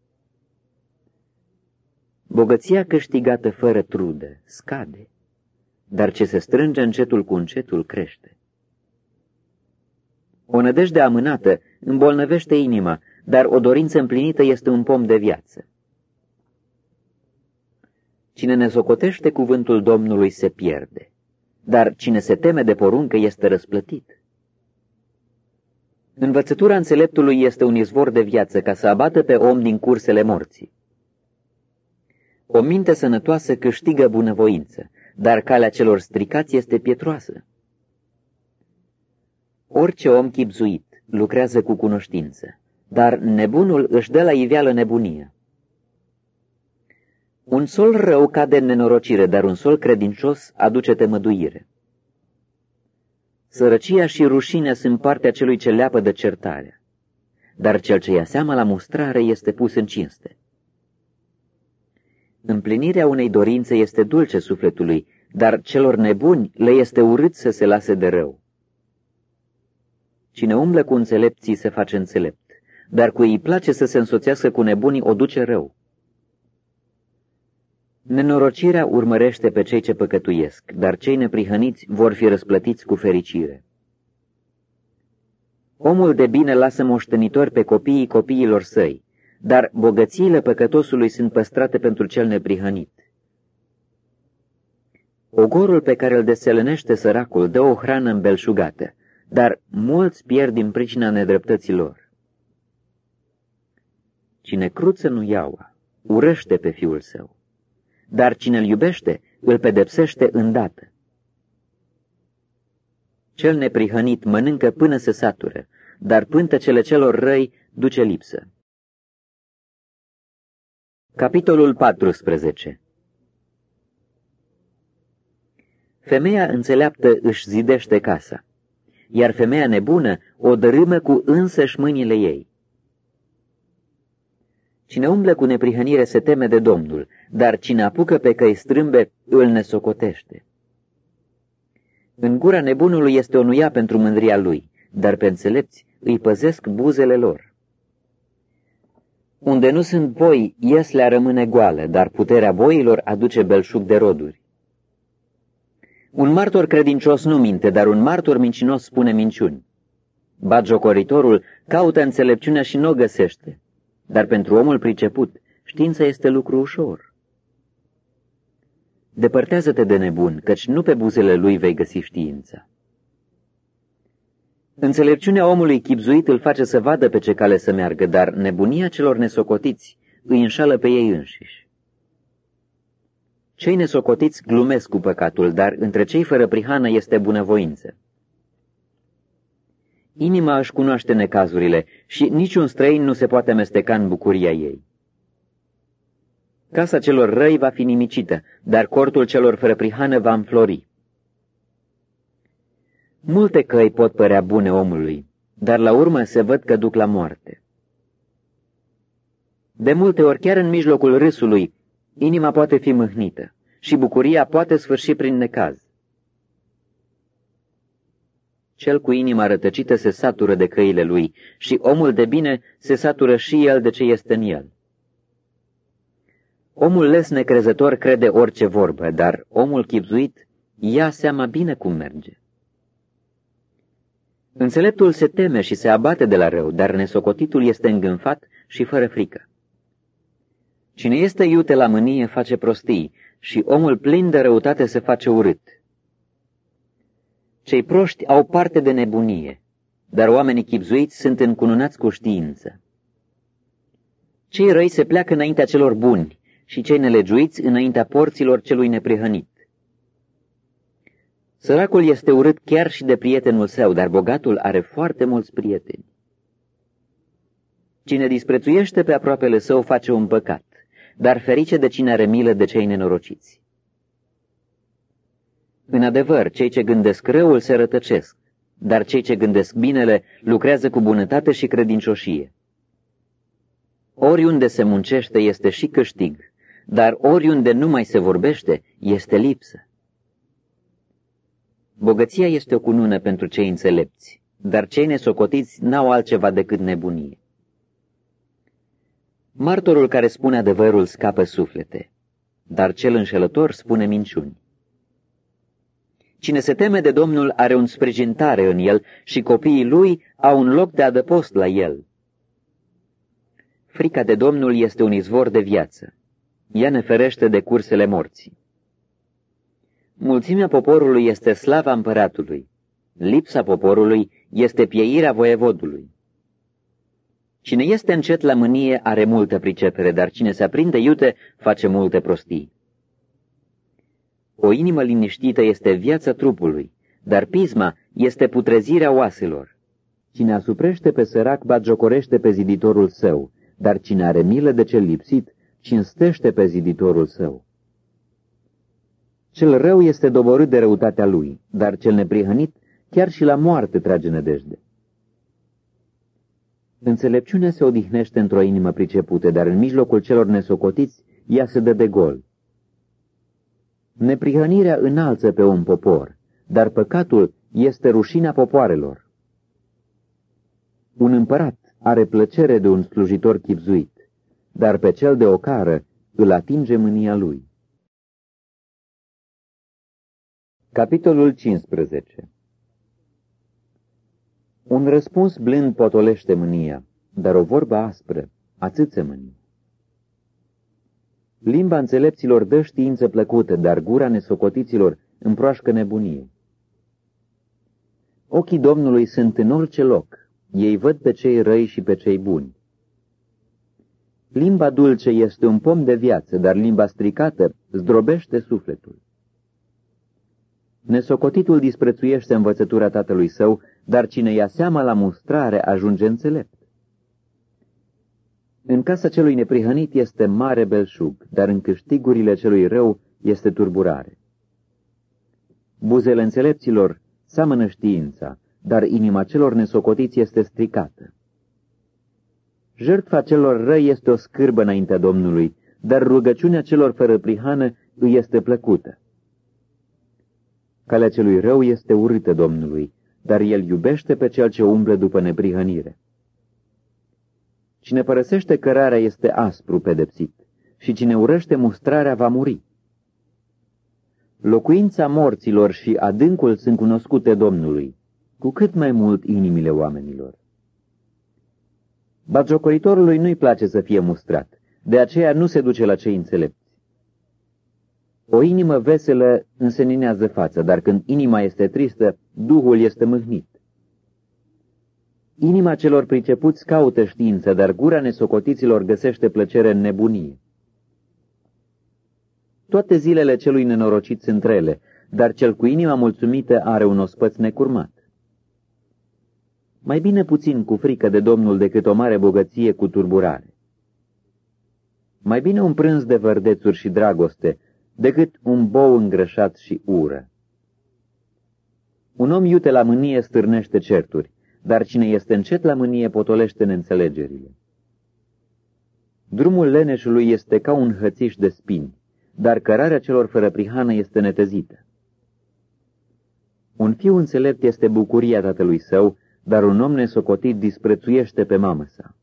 Bogăția câștigată fără trudă scade, dar ce se strânge încetul cu încetul crește. O nădejde amânată îmbolnăvește inima, dar o dorință împlinită este un pom de viață. Cine ne socotește cuvântul Domnului se pierde, dar cine se teme de poruncă este răsplătit. Învățătura înțeleptului este un izvor de viață ca să abată pe om din cursele morții. O minte sănătoasă câștigă bunăvoință, dar calea celor stricați este pietroasă. Orice om chibzuit lucrează cu cunoștință, dar nebunul își dă la iveală nebunia. Un sol rău cade în nenorocire, dar un sol credincios aduce temăduire. Sărăcia și rușinea sunt partea celui ce leapă de certare, dar cel ce ia seama la mustrare este pus în cinste. Împlinirea unei dorințe este dulce sufletului, dar celor nebuni le este urât să se lase de rău. Cine umblă cu înțelepții se face înțelept, dar cui îi place să se însoțească cu nebunii o duce rău. Nenorocirea urmărește pe cei ce păcătuiesc, dar cei neprihăniți vor fi răsplătiți cu fericire. Omul de bine lasă moștenitori pe copiii copiilor săi, dar bogățiile păcătosului sunt păstrate pentru cel neprihănit. Ogorul pe care îl deselenește săracul dă o hrană îmbelșugată, dar mulți pierd din pricina nedreptăților. Cine cruță nu iaua, urăște pe fiul său, dar cine îl iubește îl pedepsește îndată. Cel neprihănit mănâncă până se satură, dar pântecele celor răi duce lipsă. Capitolul paisprezece. Femeia înțeleaptă își zidește casa, iar femeia nebună o dărâmă cu însăși mâinile ei. Cine umblă cu neprihănire se teme de Domnul, dar cine apucă pe căi strâmbe îl nesocotește. În gura nebunului este o nuia pentru mândria lui, dar pe înțelepți îi păzesc buzele lor. Unde nu sunt boi, ieslea rămâne goală, dar puterea boilor aduce belșug de roduri. Un martor credincios nu minte, dar un martor mincinos spune minciuni. Batjocoritorul caută înțelepciunea și nu o găsește, dar pentru omul priceput știința este lucru ușor. Depărtează-te de nebun, căci nu pe buzele lui vei găsi știința. Înțelepciunea omului chibzuit îl face să vadă pe ce cale să meargă, dar nebunia celor nesocotiți îi înșală pe ei înșiși. Cei nesocotiți glumesc cu păcatul, dar între cei fără prihană este bunăvoință. Inima își cunoaște necazurile și niciun străin nu se poate amesteca în bucuria ei. Casa celor răi va fi nimicită, dar cortul celor fără prihană va înflori. Multe căi pot părea bune omului, dar la urmă se văd că duc la moarte. De multe ori, chiar în mijlocul râsului, inima poate fi mâhnită și bucuria poate sfârși prin necaz. Cel cu inima rătăcită se satură de căile lui și omul de bine se satură și el de ce este în el. Omul les necrezător crede orice vorbă, dar omul chibzuit ia seama bine cum merge. Înțeleptul se teme și se abate de la rău, dar nesocotitul este îngânfat și fără frică. Cine este iute la mânie face prostii și omul plin de răutate se face urât. Cei proști au parte de nebunie, dar oamenii chibzuiți sunt încununați cu știință. Cei răi se pleacă înaintea celor buni și cei nelegiuiți înaintea porților celui neprihănit. Săracul este urât chiar și de prietenul său, dar bogatul are foarte mulți prieteni. Cine disprețuiește pe aproapele său face un păcat, dar ferice de cine are milă de cei nenorociți. În adevăr, cei ce gândesc răul se rătăcesc, dar cei ce gândesc binele lucrează cu bunătate și credincioșie. Oriunde se muncește este și câștig, dar oriunde nu mai se vorbește este lipsă. Bogăția este o cunună pentru cei înțelepți, dar cei nesocotiți n-au altceva decât nebunie. Martorul care spune adevărul scapă suflete, dar cel înșelător spune minciuni. Cine se teme de Domnul are un sprijin tare în el și copiii lui au un loc de adăpost la el. Frica de Domnul este un izvor de viață. Ea ne ferește de cursele morții. Mulțimea poporului este slava împăratului. Lipsa poporului este pieirea voievodului. Cine este încet la mânie are multă pricepere, dar cine se aprinde iute face multe prostii. O inimă liniștită este viața trupului, dar pisma este putrezirea oaselor. Cine asuprește pe sărac batjocorește pe ziditorul său, dar cine are milă de cel lipsit cinstește pe ziditorul său. Cel rău este doborât de răutatea lui, dar cel neprihănit chiar și la moarte trage nădejde. Înțelepciunea se odihnește într-o inimă pricepută, dar în mijlocul celor nesocotiți ea se dă de gol. Neprihănirea înalță pe un popor, dar păcatul este rușinea popoarelor. Un împărat are plăcere de un slujitor chibzuit, dar pe cel de ocară îl atinge mânia lui. Capitolul cincisprezece. Un răspuns blând potolește mânia, dar o vorbă aspră ațâță mânia. Limba înțelepților dă știință plăcută, dar gura nesocotiților împroașcă nebunie. Ochii Domnului sunt în orice loc, ei văd pe cei răi și pe cei buni. Limba dulce este un pom de viață, dar limba stricată zdrobește sufletul. Nesocotitul disprețuiește învățătura tatălui său, dar cine ia seama la mustrare ajunge înțelept. În casa celui neprihănit este mare belșug, dar în câștigurile celui rău este turburare. Buzele înțelepților seamănă știința, dar inima celor nesocotiți este stricată. Jertfa celor răi este o scârbă înaintea Domnului, dar rugăciunea celor fără prihană îi este plăcută. Calea celui rău este urâtă Domnului, dar el iubește pe cel ce umblă după neprihănire. Cine părăsește cărarea este aspru pedepsit, și cine urăște mustrarea va muri. Locuința morților și adâncul sunt cunoscute Domnului, cu cât mai mult inimile oamenilor. Batjocoritorului nu-i place să fie mustrat, de aceea nu se duce la cei înțelepți. O inimă veselă înseninează fața, dar când inima este tristă, duhul este mâhnit. Inima celor pricepuți caută știință, dar gura nesocotiților găsește plăcere în nebunie. Toate zilele celui nenorocit sunt rele, dar cel cu inima mulțumită are un ospăț necurmat. Mai bine puțin cu frică de Domnul decât o mare bogăție cu turburare. Mai bine un prânz de vărdețuri și dragoste decât un bou îngrășat și ură. Un om iute la mânie stârnește certuri, dar cine este încet la mânie potolește neînțelegerile. Drumul leneșului este ca un hățiș de spini, dar cărarea celor fără prihană este netezită. Un fiu înțelept este bucuria tatălui său, dar un om nesocotit disprețuiește pe mamă sa.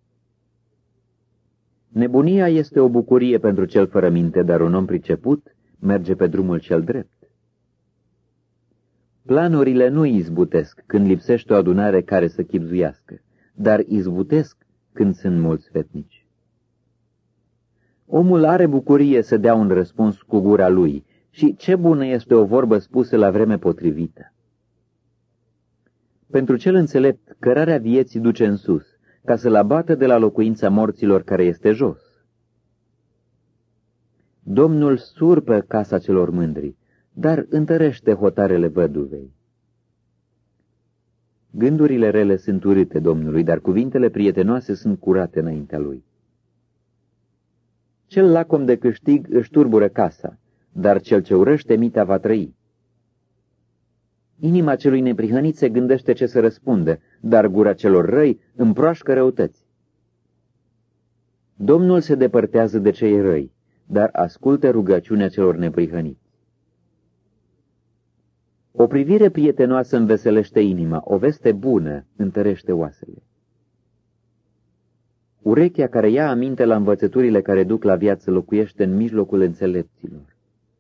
Nebunia este o bucurie pentru cel fără minte, dar un om priceput merge pe drumul cel drept. Planurile nu izbutesc când lipsește o adunare care să chibzuiască, dar izbutesc când sunt mulți sfetnici. Omul are bucurie să dea un răspuns cu gura lui și ce bună este o vorbă spusă la vreme potrivită. Pentru cel înțelept, cărarea vieții duce în sus, ca să-l abată de la locuința morților care este jos. Domnul surpă casa celor mândri, dar întărește hotarele văduvei. Gândurile rele sunt urâte Domnului, dar cuvintele prietenoase sunt curate înaintea lui. Cel lacom de câștig își turbură casa, dar cel ce urăște mita va trăi. Inima celui neprihănit se gândește ce să răspundă, dar gura celor răi împroașcă răutăți. Domnul se depărtează de cei răi, dar ascultă rugăciunea celor neprihăniți. O privire prietenoasă înveselește inima, o veste bună întărește oasele. Urechea care ia aminte la învățăturile care duc la viață locuiește în mijlocul înțelepților.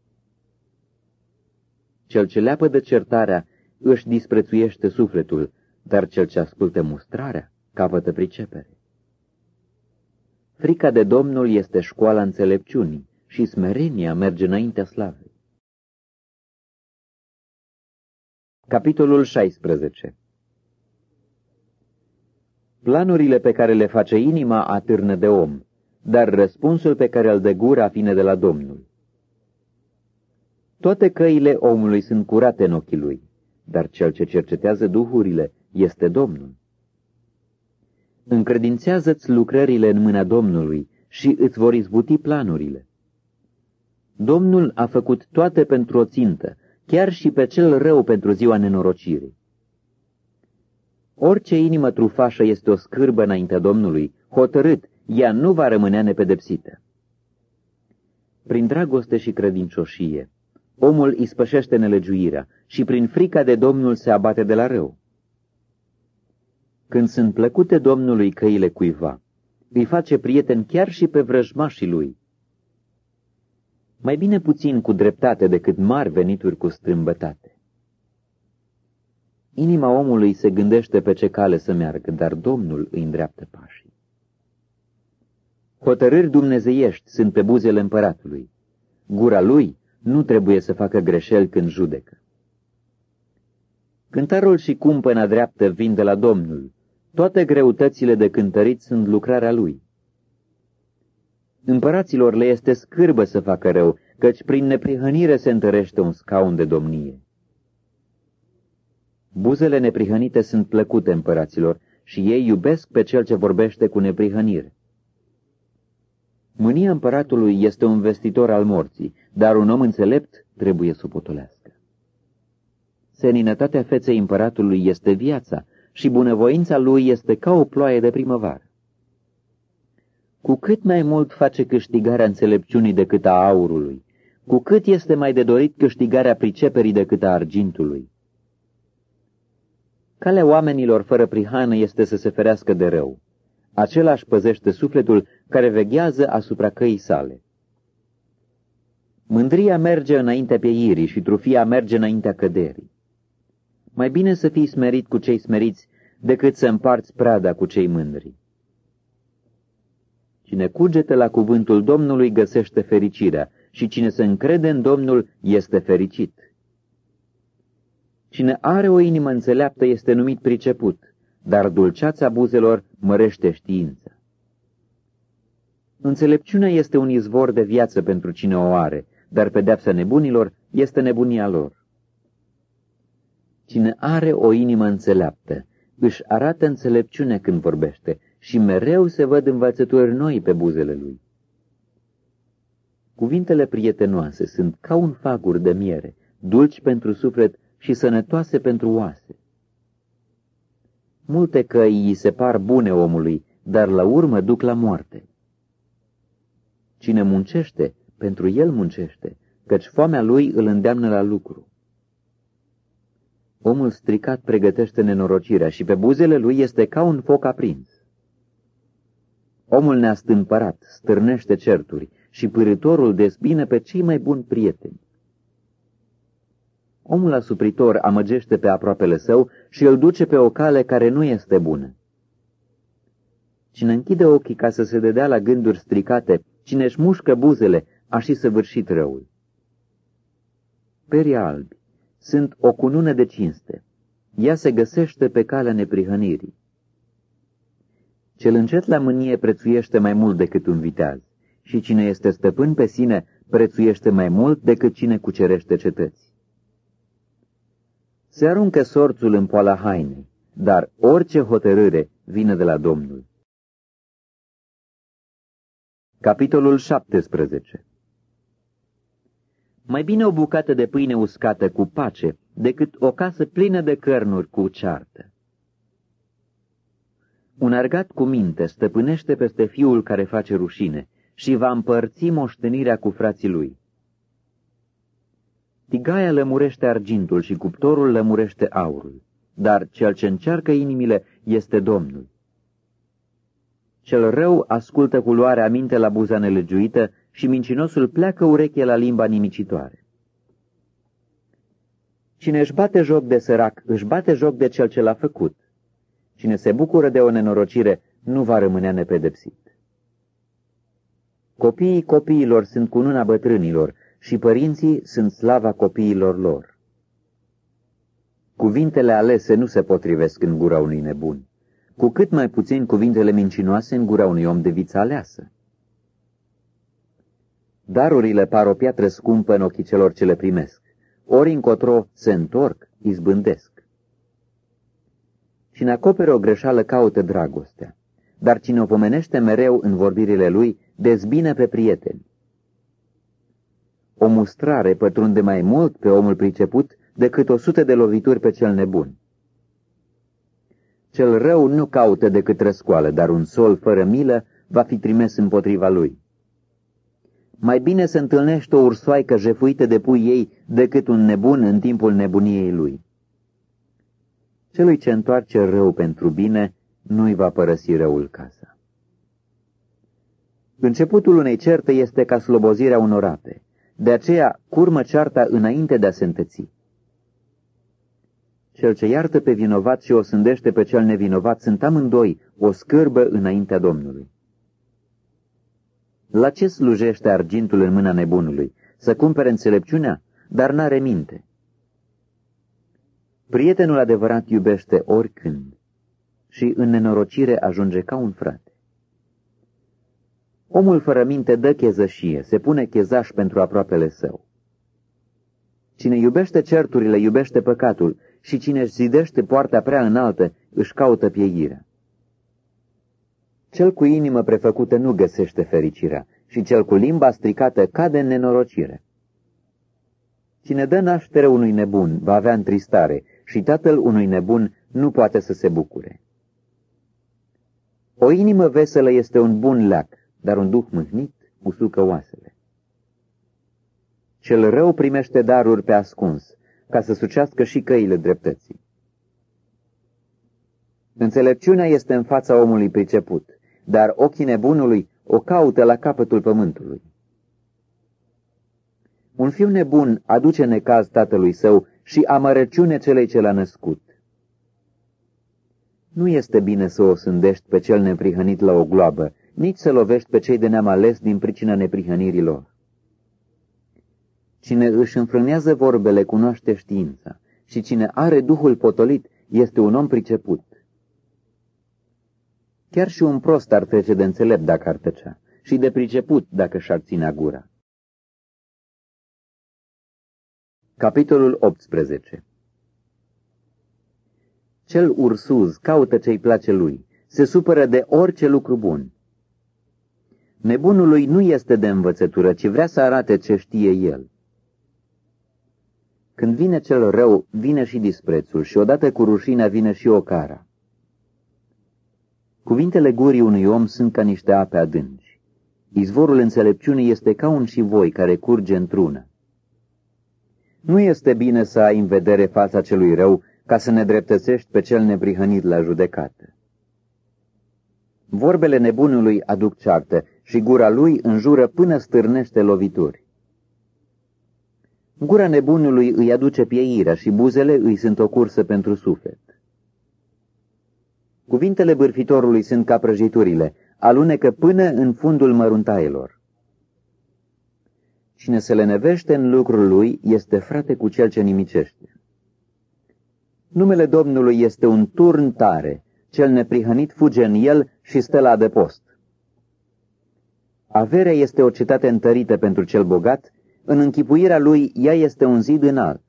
Cel ce leapă de certarea își disprețuiește sufletul, dar cel ce ascultă mustrarea capătă pricepere. Frica de Domnul este școala înțelepciunii și smerenia merge înaintea slavei. Capitolul șaisprezece. Planurile pe care le face inima atârnă de om, dar răspunsul pe care îl dă gura vine de la Domnul. Toate căile omului sunt curate în ochii lui, dar cel ce cercetează duhurile este Domnul. Încredințează-ți lucrările în mâna Domnului și îți vor izbuti planurile. Domnul a făcut toate pentru o țintă, chiar și pe cel rău pentru ziua nenorocirii. Orice inimă trufașă este o scârbă înaintea Domnului, hotărât, ea nu va rămânea nepedepsită. Prin dragoste și credincioșie, omul ispășește nelegiuirea și prin frica de Domnul se abate de la rău. Când sunt plăcute Domnului căile cuiva, îi face prieten chiar și pe vrăjmașii lui. Mai bine puțin cu dreptate decât mari venituri cu strâmbătate. Inima omului se gândește pe ce cale să meargă, dar Domnul îi îndreaptă pașii. Hotărâri dumnezeiești sunt pe buzele împăratului. Gura lui nu trebuie să facă greșeli când judecă. Cântarul și cumpăna dreaptă vin de la Domnul. Toate greutățile de cântărit sunt lucrarea lui. Împăraților le este scârbă să facă rău, căci prin neprihănire se întărește un scaun de domnie. Buzele neprihănite sunt plăcute împăraților și ei iubesc pe cel ce vorbește cu neprihănire. Mânia împăratului este un vestitor al morții, dar un om înțelept trebuie să o potolească. Seninătatea feței împăratului este viața și bunăvoința lui este ca o ploaie de primăvară. Cu cât mai mult face câștigarea înțelepciunii decât a aurului, cu cât este mai de dorit câștigarea priceperii decât a argintului. Calea oamenilor fără prihană este să se ferească de rău. Același păzește sufletul care veghează asupra căii sale. Mândria merge înaintea pieirii și trufia merge înaintea căderii. Mai bine să fii smerit cu cei smeriți decât să împarți prada cu cei mândri. Cine cugete la cuvântul Domnului găsește fericirea și cine se încrede în Domnul este fericit. Cine are o inimă înțeleaptă este numit priceput, dar dulceața buzelor mărește știința. Înțelepciunea este un izvor de viață pentru cine o are, dar pedeapsa nebunilor este nebunia lor. Cine are o inimă înțeleaptă își arată înțelepciune când vorbește și mereu se văd învățături noi pe buzele lui. Cuvintele prietenoase sunt ca un fagur de miere, dulci pentru suflet și sănătoase pentru oase. Multe căi îi se par bune omului, dar la urmă duc la moarte. Cine muncește, pentru el muncește, căci foamea lui îl îndeamnă la lucru. Omul stricat pregătește nenorocirea și pe buzele lui este ca un foc aprins. Omul neastâmpărat stârnește certuri și pârâtorul dezbină pe cei mai buni prieteni. Omul asupritor amăgește pe aproapele său și îl duce pe o cale care nu este bună. Cine închide ochii ca să se dedea la gânduri stricate, cine își mușcă buzele, a și săvârșit răul. Perii albi sunt o cunună de cinste. Ea se găsește pe calea neprihănirii. Cel încet la mânie prețuiește mai mult decât un viteaz, și cine este stăpân pe sine prețuiește mai mult decât cine cucerește cetăți. Se aruncă sorțul în poala hainei, dar orice hotărâre vine de la Domnul. Capitolul șaptesprezece. Mai bine o bucată de pâine uscată cu pace decât o casă plină de cărnuri cu ceartă. Un argat cu minte stăpânește peste fiul care face rușine și va împărți moștenirea cu frații lui. Tigaia lămurește argintul și cuptorul lămurește aurul, dar cel ce încearcă inimile este Domnul. Cel rău ascultă cu luarea minte la buza nelegiuită și mincinosul pleacă ureche la limba nimicitoare. Cine își bate joc de sărac, își bate joc de cel ce l-a făcut. Cine se bucură de o nenorocire, nu va rămâne nepedepsit. Copiii copiilor sunt cununa bătrânilor și părinții sunt slava copiilor lor. Cuvintele alese nu se potrivesc în gura unui nebun, cu cât mai puțin cuvintele mincinoase în gura unui om de viță aleasă. Darurile par o piatră scumpă în ochii celor ce le primesc, ori încotro se întorc, izbândesc. Cine acoperă o greșeală caută dragostea, dar cine o pomenește mereu în vorbirile lui, dezbină pe prieteni. O mustrare pătrunde mai mult pe omul priceput decât o sută de lovituri pe cel nebun. Cel rău nu caută decât răscoală, dar un sol fără milă va fi trimis împotriva lui. Mai bine se întâlnește o ursoaică jefuită de pui ei decât un nebun în timpul nebuniei lui. Celui ce întoarce rău pentru bine, nu-i va părăsi răul casa. Începutul unei certe este ca slobozirea unor ape, de aceea curmă cearta înainte de a se întăți. Cel ce iartă pe vinovat și o sândește pe cel nevinovat sunt amândoi o scârbă înaintea Domnului. La ce slujește argintul în mâna nebunului? să cumpere înțelepciunea, dar n-are minte. Prietenul adevărat iubește oricând și în nenorocire ajunge ca un frate. Omul fără minte dă chezășie, se pune chezaș pentru aproapele său. Cine iubește certurile, iubește păcatul, și cine își zidește poarta prea înaltă, își caută pieirea. Cel cu inimă prefăcută nu găsește fericirea, și cel cu limba stricată cade în nenorocire. Cine dă naștere unui nebun va avea întristare, și tatăl unui nebun nu poate să se bucure. O inimă veselă este un bun leac, dar un duh mâhnit usucă oasele. Cel rău primește daruri pe ascuns, ca să sucească și căile dreptății. Înțelepciunea este în fața omului priceput, dar ochii nebunului o caută la capătul pământului. Un fiu nebun aduce necaz tatălui său și amărăciune celei ce l-a născut. Nu este bine să o sândești pe cel neprihănit la o gloabă, nici să lovești pe cei de neam ales din pricina neprihănirilor. Cine își înfrânează vorbele cunoaște știința, și cine are duhul potolit este un om priceput. Chiar și un prost ar trece de înțelept dacă ar tăcea, și de priceput dacă și-ar ținea gura. Capitolul optsprezece. Cel ursuz caută ce-i place lui, se supără de orice lucru bun. Nebunului nu este de învățătură, ci vrea să arate ce știe el. Când vine cel rău, vine și disprețul, și odată cu rușinea vine și ocara. Cuvintele gurii unui om sunt ca niște ape adânci. Izvorul înțelepciunii este ca un șivoi care curge într-una. Nu este bine să ai în vedere fața celui rău, ca să ne dreptățești pe cel neprihănit la judecată. Vorbele nebunului aduc ceartă și gura lui înjură până stârnește lovituri. Gura nebunului îi aduce pieirea și buzele îi sunt o cursă pentru suflet. Cuvintele bârfitorului sunt ca prăjiturile, alunecă până în fundul măruntaielor. Cine se lenevește în lucrul lui este frate cu cel ce nimicește. Numele Domnului este un turn tare, cel neprihănit fuge în el și stă la adăpost. Averea este o cetate întărită pentru cel bogat, în închipuirea lui ea este un zid înalt.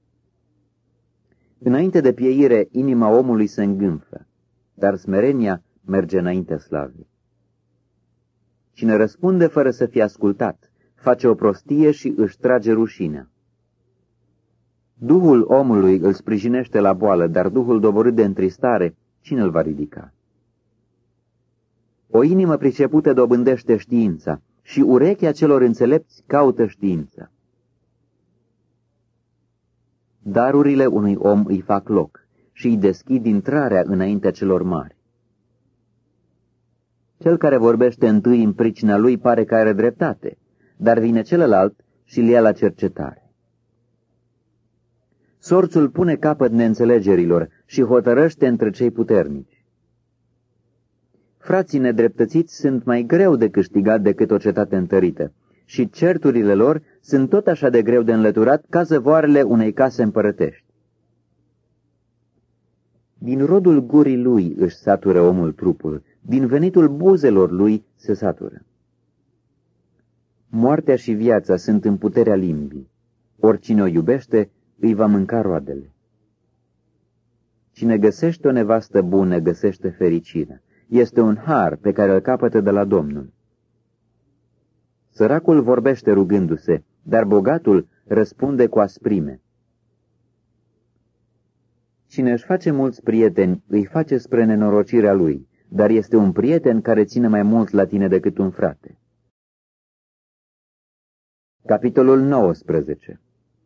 Înainte de pieire, inima omului se îngânfă, dar smerenia merge înaintea slavei. Cine răspunde fără să fie ascultat, face o prostie și își trage rușinea. Duhul omului îl sprijinește la boală, dar duhul doborât de întristare, cine îl va ridica? O inimă pricepută dobândește știința și urechea celor înțelepți caută știința. Darurile unui om îi fac loc și îi deschid intrarea înaintea celor mari. Cel care vorbește întâi în pricina lui pare că are dreptate, dar vine celălalt și îl ia la cercetare. Sorțul pune capăt neînțelegerilor și hotărăște între cei puternici. Frații nedreptățiți sunt mai greu de câștigat decât o cetate întărită și certurile lor sunt tot așa de greu de înlăturat ca zăvoarele unei case împărătești. Din rodul gurii lui își satură omul trupul, din venitul buzelor lui se satură. Moartea și viața sunt în puterea limbii. Oricine o iubește îi va mânca roadele. Cine găsește o nevastă bună găsește fericirea. Este un har pe care îl capătă de la Domnul. Săracul vorbește rugându-se, dar bogatul răspunde cu asprime. Cine își face mulți prieteni îi face spre nenorocirea lui, dar este un prieten care ține mai mult la tine decât un frate. Capitolul nouăsprezece.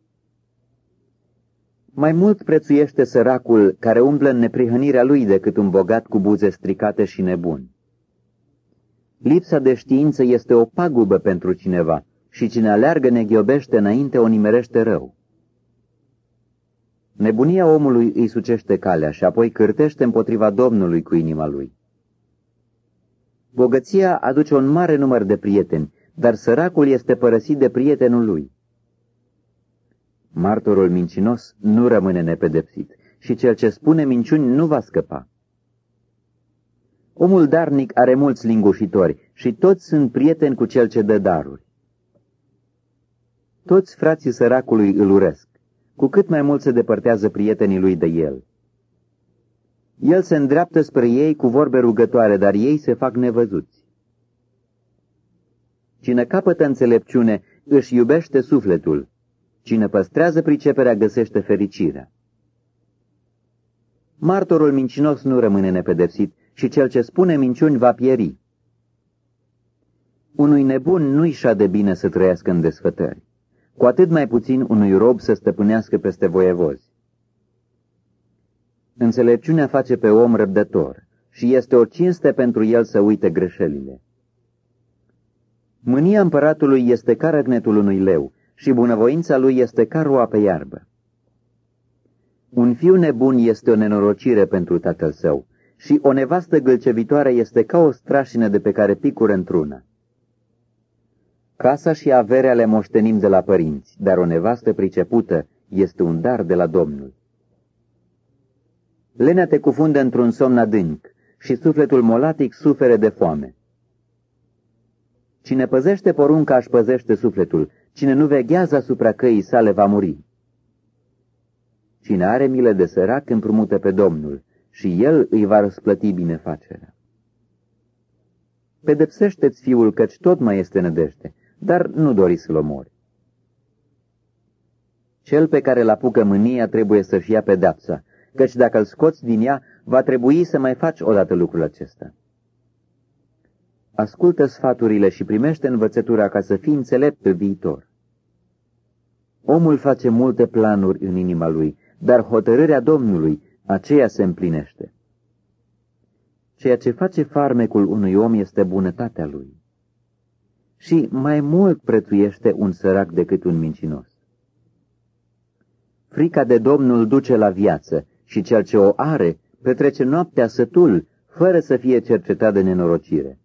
Mai mult prețuiește săracul care umblă în neprihănirea lui decât un bogat cu buze stricate și nebun. Lipsa de știință este o pagubă pentru cineva și cine aleargă neghiobește înainte o nimerește rău. Nebunia omului îi sucește calea și apoi cârtește împotriva Domnului cu inima lui. Bogăția aduce un mare număr de prieteni, dar săracul este părăsit de prietenul lui. Martorul mincinos nu rămâne nepedepsit și cel ce spune minciuni nu va scăpa. Omul darnic are mulți lingușitori și toți sunt prieteni cu cel ce dă daruri. Toți frații săracului îl urăsc, cu cât mai mult se depărtează prietenii lui de el. El se îndreaptă spre ei cu vorbe rugătoare, dar ei se fac nevăzuți. Cine capătă înțelepciune își iubește sufletul, cine păstrează priceperea găsește fericirea. Martorul mincinos nu rămâne nepedepsit și cel ce spune minciuni va pieri. Unui nebun nu-i șade bine să trăiască în desfătări, cu atât mai puțin unui rob să stăpânească peste voievozi. Înțelepciunea face pe om răbdător și este o cinste pentru el să uite greșelile. Mânia împăratului este ca răgnetul unui leu și bunăvoința lui este ca roa pe iarbă. Un fiu nebun este o nenorocire pentru tatăl său și o nevastă gâlcevitoare este ca o strașină de pe care picură într-una. Casa și averea le moștenim de la părinți, dar o nevastă pricepută este un dar de la Domnul. Lenea te cufundă într-un somn adânc și sufletul molatic suferă de foame. Cine păzește porunca își păzește sufletul, cine nu veghează asupra căii sale va muri. Cine are milă de sărac împrumută pe Domnul și El îi va răsplăti binefacerea. Pedepsește-ți fiul căci tot mai este nădejde, dar nu dori să-l omori. Cel pe care l-apucă mânia trebuie să-și ia pedepsa, căci dacă îl scoți din ea, va trebui să mai faci odată lucrul acesta. Ascultă sfaturile și primește învățătura ca să fii înțelept pe viitor. Omul face multe planuri în inima lui, dar hotărârea Domnului, aceea se împlinește. Ceea ce face farmecul unui om este bunătatea lui. Și mai mult prețuiește un sărac decât un mincinos. Frica de Domnul duce la viață și cel ce o are petrece noaptea sătul, fără să fie cercetat de nenorocire.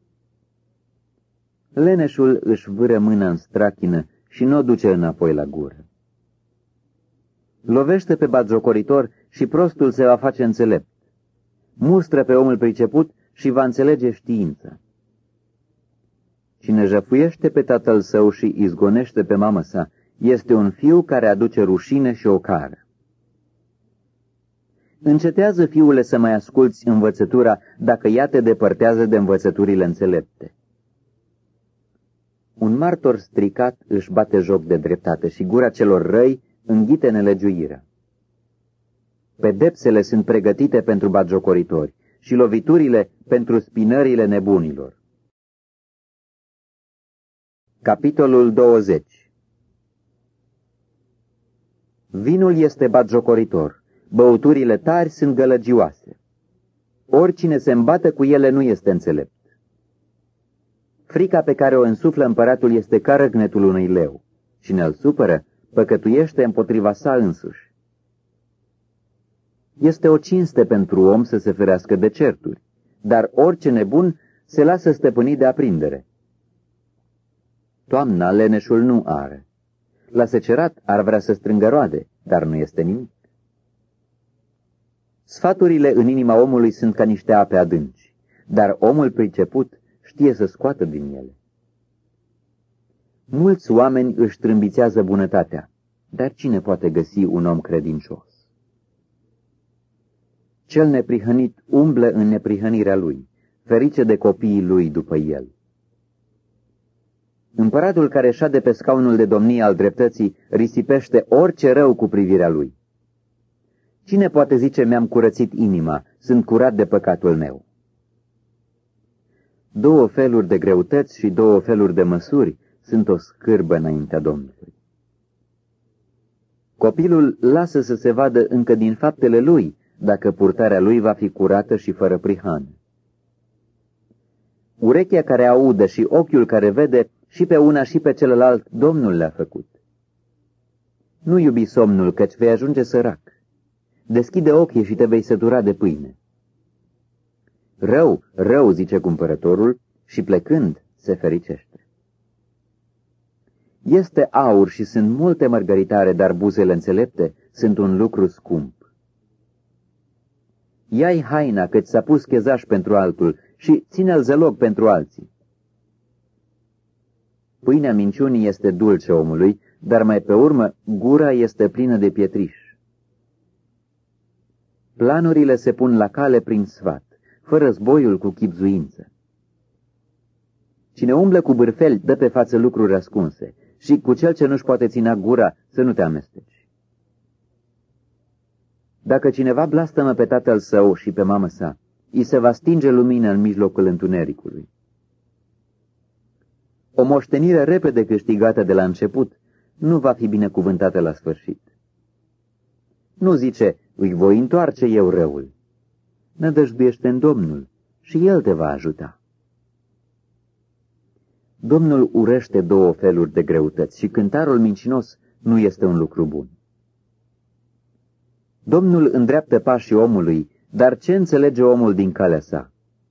Leneșul își vâră mâna în strachină și nu o duce înapoi la gură. Lovește pe batjocoritor și prostul se va face înțelept. Mustră pe omul priceput și va înțelege știința. Cine jăfuiește pe tatăl său și izgonește pe mamă sa, este un fiu care aduce rușine și ocară. Încetează, fiule, să mai asculți învățătura dacă ea te depărtează de învățăturile înțelepte. Un martor stricat își bate joc de dreptate și gura celor răi înghite nelegiuirea. Pedepsele sunt pregătite pentru batjocoritori și loviturile pentru spinările nebunilor. Capitolul douăzeci. Vinul este batjocoritor, băuturile tari sunt gălăgioase. Oricine se îmbată cu ele nu este înțelept. Frica pe care o însuflă împăratul este ca răgnetul unui leu. Cine îl supără, păcătuiește împotriva sa însuși. Este o cinste pentru om să se ferească de certuri, dar orice nebun se lasă stăpânit de aprindere. Toamna leneșul nu are. La secerat ar vrea să strângă roade, dar nu este nimic. Sfaturile în inima omului sunt ca niște ape adânci, dar omul priceput știe să scoată din ele. Mulți oameni își trâmbițează bunătatea, dar cine poate găsi un om credincios? Cel neprihănit umblă în neprihănirea lui, ferice de copiii lui după el. Împăratul care șade pe scaunul de domnie al dreptății risipește orice rău cu privirea lui. Cine poate zice mi-am curățit inima, sunt curat de păcatul meu? Două feluri de greutăți și două feluri de măsuri sunt o scârbă înaintea Domnului. Copilul lasă să se vadă încă din faptele lui, dacă purtarea lui va fi curată și fără prihană. Urechea care audă și ochiul care vede, și pe una și pe celălalt Domnul le-a făcut. Nu iubi somnul, căci vei ajunge sărac. Deschide ochii și te vei sătura de pâine. Rău, rău, zice cumpărătorul, și plecând se fericește. Este aur și sunt multe mărgăritare, dar buzele înțelepte sunt un lucru scump. Ia-i haina, căci s-a pus chezaș pentru altul, și ține-l zălog pentru alții. Pâinea minciunii este dulce omului, dar mai pe urmă gura este plină de pietriș. Planurile se pun la cale prin sfat, fără zboiul cu chibzuință. Cine umblă cu bârfeli dă pe față lucruri ascunse și cu cel ce nu-și poate ține gura să nu te amesteci. Dacă cineva blastămă pe tatăl său și pe mamă sa, îi se va stinge lumina în mijlocul întunericului. O moștenire repede câștigată de la început nu va fi binecuvântată la sfârșit. Nu zice, îi voi întoarce eu răul. Nădăjduiește în Domnul și El te va ajuta. Domnul urăște două feluri de greutăți și cântarul mincinos nu este un lucru bun. Domnul îndreaptă pașii omului, dar ce înțelege omul din calea sa?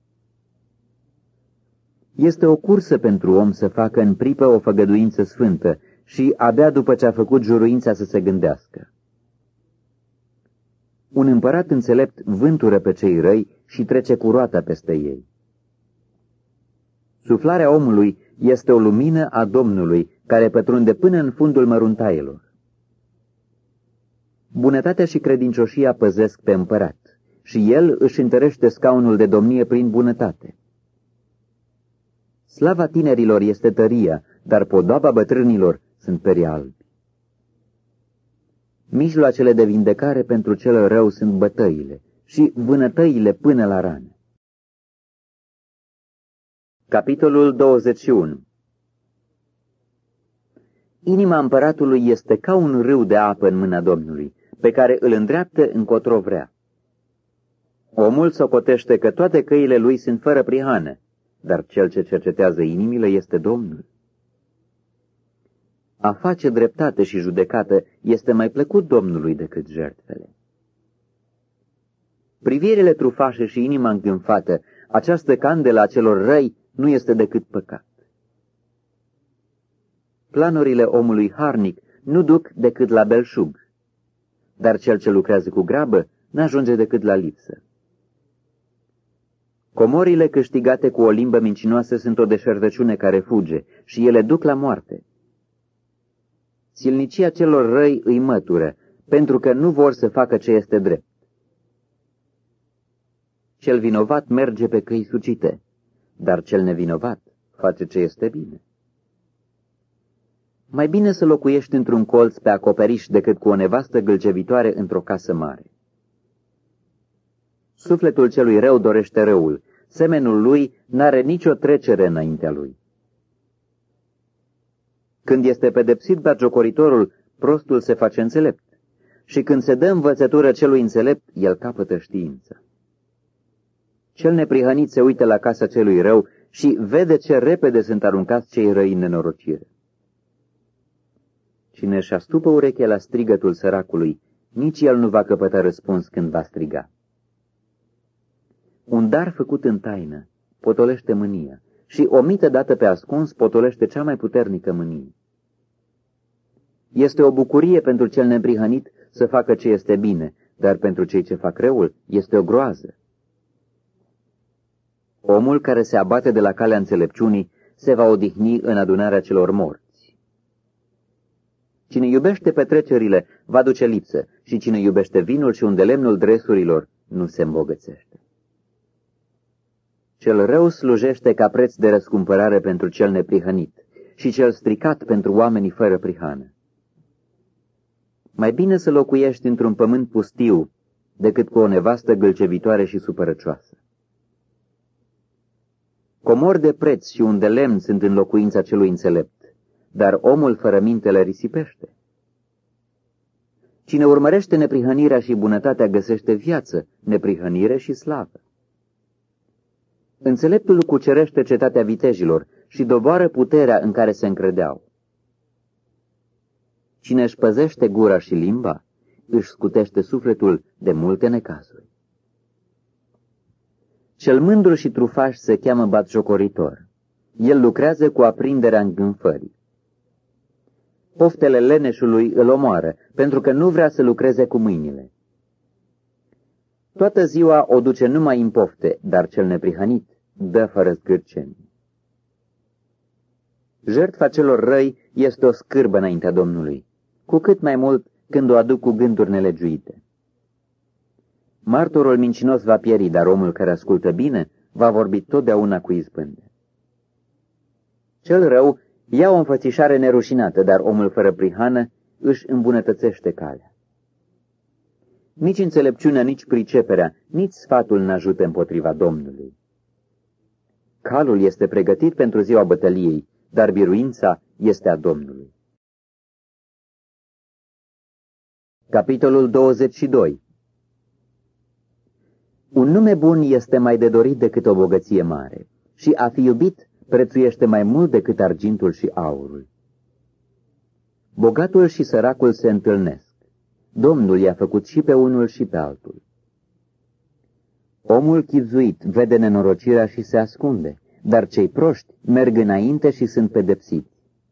Este o cursă pentru om să facă în pripă o făgăduință sfântă și abia după ce a făcut juruința să se gândească. Un împărat înțelept vântură pe cei răi și trece cu roata peste ei. Suflarea omului este o lumină a Domnului care pătrunde până în fundul măruntaielor. Bunătatea și credincioșia păzesc pe împărat și el își întărește scaunul de domnie prin bunătate. Slava tinerilor este tăria, dar podoaba bătrânilor sunt perii albi. Mijloacele de vindecare pentru cel rău sunt bătăile și vânătăile până la rană. Capitolul douăzeci și unu. Inima împăratului este ca un râu de apă în mâna Domnului, pe care îl îndreaptă încotro vrea. Omul socotește că toate căile lui sunt fără prihană, dar cel ce cercetează inimile este Domnul. A face dreptate și judecată este mai plăcut Domnului decât jertfele. Privirile trufașe și inima îngânfată, această candelă a celor răi nu este decât păcat. Planurile omului harnic nu duc decât la belșug, dar cel ce lucrează cu grabă n-ajunge decât la lipsă. Comorile câștigate cu o limbă mincinoasă sunt o deșertăciune care fuge și ele duc la moarte. Silnicia celor răi îi mătură, pentru că nu vor să facă ce este drept. Cel vinovat merge pe căi sucite, dar cel nevinovat face ce este bine. Mai bine să locuiești într-un colț pe acoperiș decât cu o nevastă gâlcevitoare într-o casă mare. Sufletul celui rău dorește răul, semenul lui n-are nicio trecere înaintea lui. Când este pedepsit batjocoritorul, prostul se face înțelept, și când se dă învățătură celui înțelept, el capătă știință. Cel neprihănit se uită la casa celui rău și vede ce repede sunt aruncați cei răi în nenorocire. Cine își astupă urechea la strigătul săracului, nici el nu va căpăta răspuns când va striga. Un dar făcut în taină potolește mânia și o mită dată pe ascuns potolește cea mai puternică mânie. Este o bucurie pentru cel neprihănit să facă ce este bine, dar pentru cei ce fac răul este o groază. Omul care se abate de la calea înțelepciunii se va odihni în adunarea celor morți. Cine iubește petrecerile va duce lipsă și cine iubește vinul și undelemnul dresurilor nu se îmbogățește. Cel rău slujește ca preț de răscumpărare pentru cel neprihănit și cel stricat pentru oamenii fără prihană. Mai bine să locuiești într-un pământ pustiu decât cu o nevastă gâlcevitoare și supărăcioasă. Comori de preț și un de lemn sunt în locuința celui înțelept, dar omul fără minte le risipește. Cine urmărește neprihănirea și bunătatea găsește viață, neprihănire și slavă. Înțeleptul cucerește cetatea vitejilor și doboară puterea în care se încredeau. Cine își păzește gura și limba, își scutește sufletul de multe necazuri. Cel mândru și trufaș se cheamă batjocoritor. El lucrează cu aprinderea îngânfării. Poftele leneșului îl omoară, pentru că nu vrea să lucreze cu mâinile. Toată ziua o duce numai în pofte, dar cel neprihănit dă fără zgârceni. Jertfa celor răi este o scârbă înaintea Domnului, cu cât mai mult când o aduc cu gânduri nelegiuite. Martorul mincinos va pieri, dar omul care ascultă bine va vorbi totdeauna cu izbândă. Cel rău ia o înfățișare nerușinată, dar omul fără prihană își îmbunătățește calea. Nici înțelepciunea, nici priceperea, nici sfatul n-ajută împotriva Domnului. Calul este pregătit pentru ziua bătăliei, dar biruința este a Domnului. Capitolul douăzeci și doi. Un nume bun este mai de dorit decât o bogăție mare, și a fi iubit prețuiește mai mult decât argintul și aurul. Bogatul și săracul se întâlnesc. Domnul i-a făcut și pe unul și pe altul. Omul chibzuit vede nenorocirea și se ascunde, dar cei proști merg înainte și sunt pedepsiți.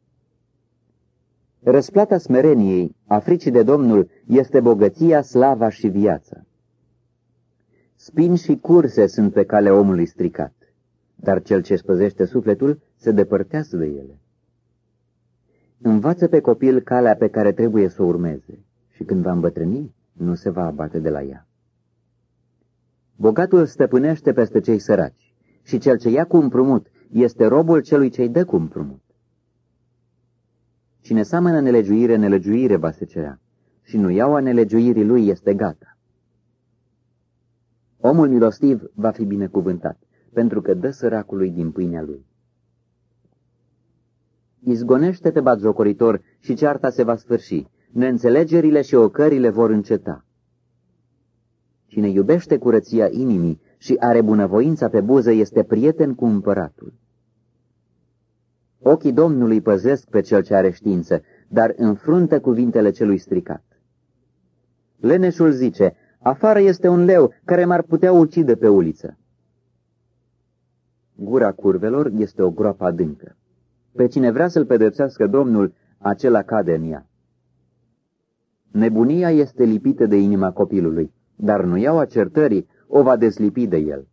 Răsplata smereniei, a fricii de Domnul, este bogăția, slava și viața. Spini și curse sunt pe calea omului stricat, dar cel ce spăzește sufletul se depărtează de ele. Învață pe copil calea pe care trebuie să o urmeze și când va îmbătrâni, nu se va abate de la ea. Bogatul stăpânește peste cei săraci și cel ce ia cu împrumut este robul celui ce-i dă cu împrumut. Cine seamănă nelegiuire, nelegiuire va secera, și nuiaua nelegiuirii lui este gata. Omul milostiv va fi binecuvântat, pentru că dă săracului din pâinea lui. Izgonește pe batjocoritor și cearta se va sfârși, neînțelegerile și ocările vor înceta. Cine iubește curăția inimii și are bunăvoința pe buză este prieten cu împăratul. Ochii Domnului păzesc pe cel ce are știință, dar înfruntă cuvintele celui stricat. Leneșul zice, afară este un leu care m-ar putea ucide pe uliță. Gura curvelor este o groapă adâncă. Pe cine vrea să-l pedepsească Domnul, acela cade în ea. Nebunia este lipită de inima copilului, dar nuiaua certării o va dezlipi de el.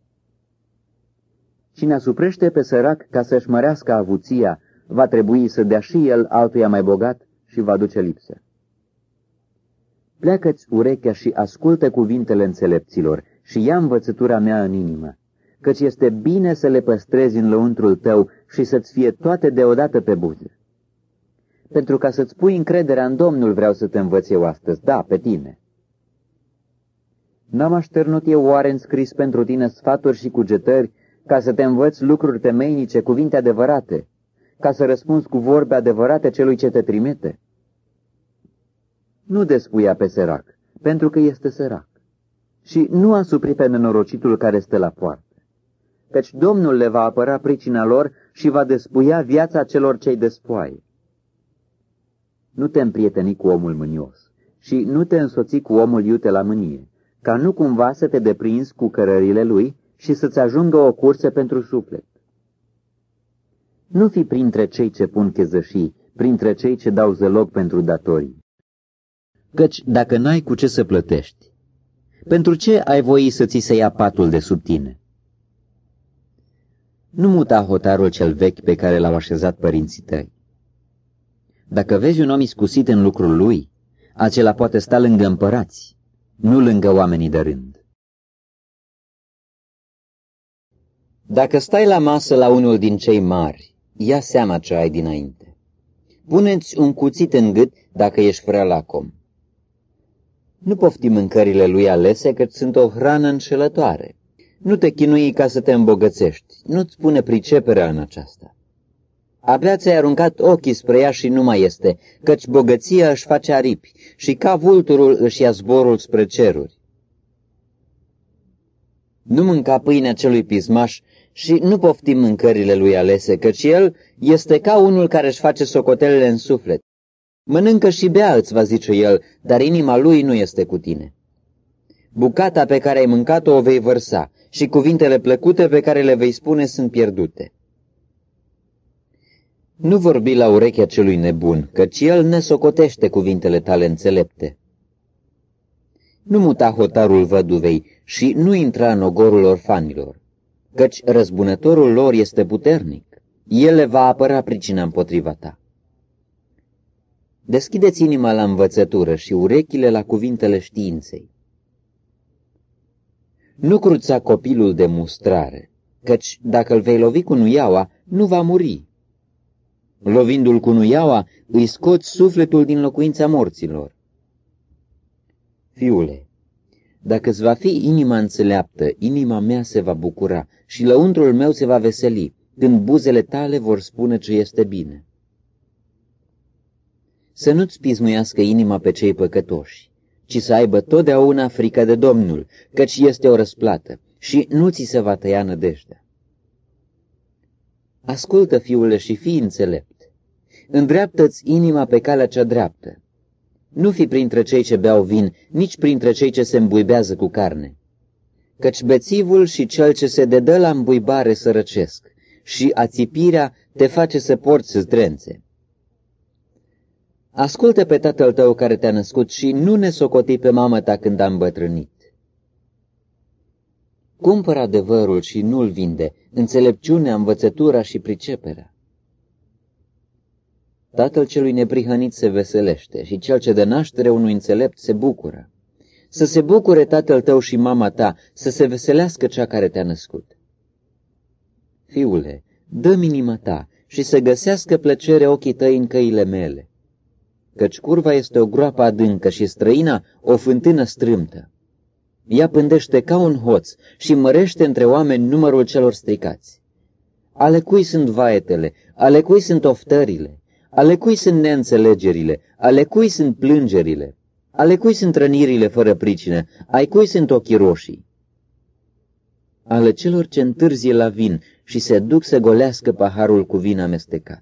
Cine asuprește pe sărac ca să-și mărească avuția, va trebui să dea și el altuia mai bogat și va duce lipsă. Pleacă-ți urechea și ascultă cuvintele înțelepților și ia învățătura mea în inimă, căci este bine să le păstrezi în lăuntrul tău și să-ți fie toate deodată pe buze. Pentru ca să-ți pui încrederea în Domnul vreau să te învăț eu astăzi, da, pe tine. N-am așternut eu oare înscris pentru tine sfaturi și cugetări, ca să te învăț lucruri temeinice, cuvinte adevărate, ca să răspunzi cu vorbe adevărate celui ce te trimite? Nu despuia pe sărac, pentru că este sărac, și nu asupri pe nenorocitul care stă la poartă, căci Domnul le va apăra pricina lor și va despuia viața celor ce-i despoaie. Nu te împrieteni cu omul mânios și nu te însoți cu omul iute la mânie, ca nu cumva să te deprinzi cu cărările lui și să-ți ajungă o cursă pentru suflet. Nu fi printre cei ce pun chezășii, printre cei ce dau zăloc pentru datorii. Căci dacă n-ai cu ce să plătești, pentru ce ai voi să ți se ia patul de sub tine? Nu muta hotarul cel vechi pe care l-au așezat părinții tăi. Dacă vezi un om iscusit în lucrul lui, acela poate sta lângă împărați, nu lângă oamenii de rând. Dacă stai la masă la unul din cei mari, ia seama ce ai dinainte. Pune-ți un cuțit în gât dacă ești prea lacom. Nu pofti mâncările lui alese, căci sunt o hrană înșelătoare. Nu te chinui ca să te îmbogățești, nu-ți pune priceperea în aceasta. Abia ți-ai aruncat ochii spre ea și nu mai este, căci bogăția își face aripi și ca vulturul își ia zborul spre ceruri. Nu mânca pâinea celui pismaș și nu pofti mâncările lui alese, căci el este ca unul care își face socotelele în suflet. Mănâncă și bea, îți va zice el, dar inima lui nu este cu tine. Bucata pe care ai mâncat-o o vei vărsa și cuvintele plăcute pe care le vei spune sunt pierdute. Nu vorbi la urechea celui nebun, căci el ne socotește cuvintele tale înțelepte. Nu muta hotarul văduvei și nu intra în ogorul orfanilor, căci răzbunătorul lor este puternic. El le va apăra pricina împotriva ta. Deschideți inima la învățătură și urechile la cuvintele științei. Nu cruța copilul de mustrare, căci dacă îl vei lovi cu nuiaua, nu va muri. Lovindu-l cu nuiaua, îi scoți sufletul din locuința morților. Fiule, dacă îți va fi inima înțeleaptă, inima mea se va bucura și lăuntrul meu se va veseli, când buzele tale vor spune ce este bine. Să nu-ți pismuiască inima pe cei păcătoși, ci să aibă totdeauna frică de Domnul, căci este o răsplată și nu ți se va tăia nădejdea. Ascultă, fiule, și fii înțelept. Îndreaptă-ți inima pe calea cea dreaptă. Nu fi printre cei ce beau vin, nici printre cei ce se îmbuibează cu carne. Căci bețivul și cel ce se dedă la îmbuibare sărăcesc, și ațipirea te face să porți zdrențe. Ascultă pe tatăl tău care te-a născut și nu ne socoti pe mamă ta când a îmbătrânit. Cumpără adevărul și nu-l vinde, înțelepciunea, învățătura și priceperea. Tatăl celui neprihănit se veselește și cel ce dă naștere unui înțelept se bucură. Să se bucure tatăl tău și mama ta, să se veselească cea care te-a născut. Fiule, dă-mi inima ta și să găsească plăcere ochii tăi în căile mele, căci curva este o groapă adâncă și străina o fântână strâmtă. Ea pândește ca un hoț și mărește între oameni numărul celor stricați. Ale cui sunt vaetele, ale cui sunt oftările, ale cui sunt neînțelegerile, ale cui sunt plângerile, ale cui sunt rănirile fără pricină, ai cui sunt ochii roșii. Ale celor ce întârzie la vin și se duc să golească paharul cu vin amestecat.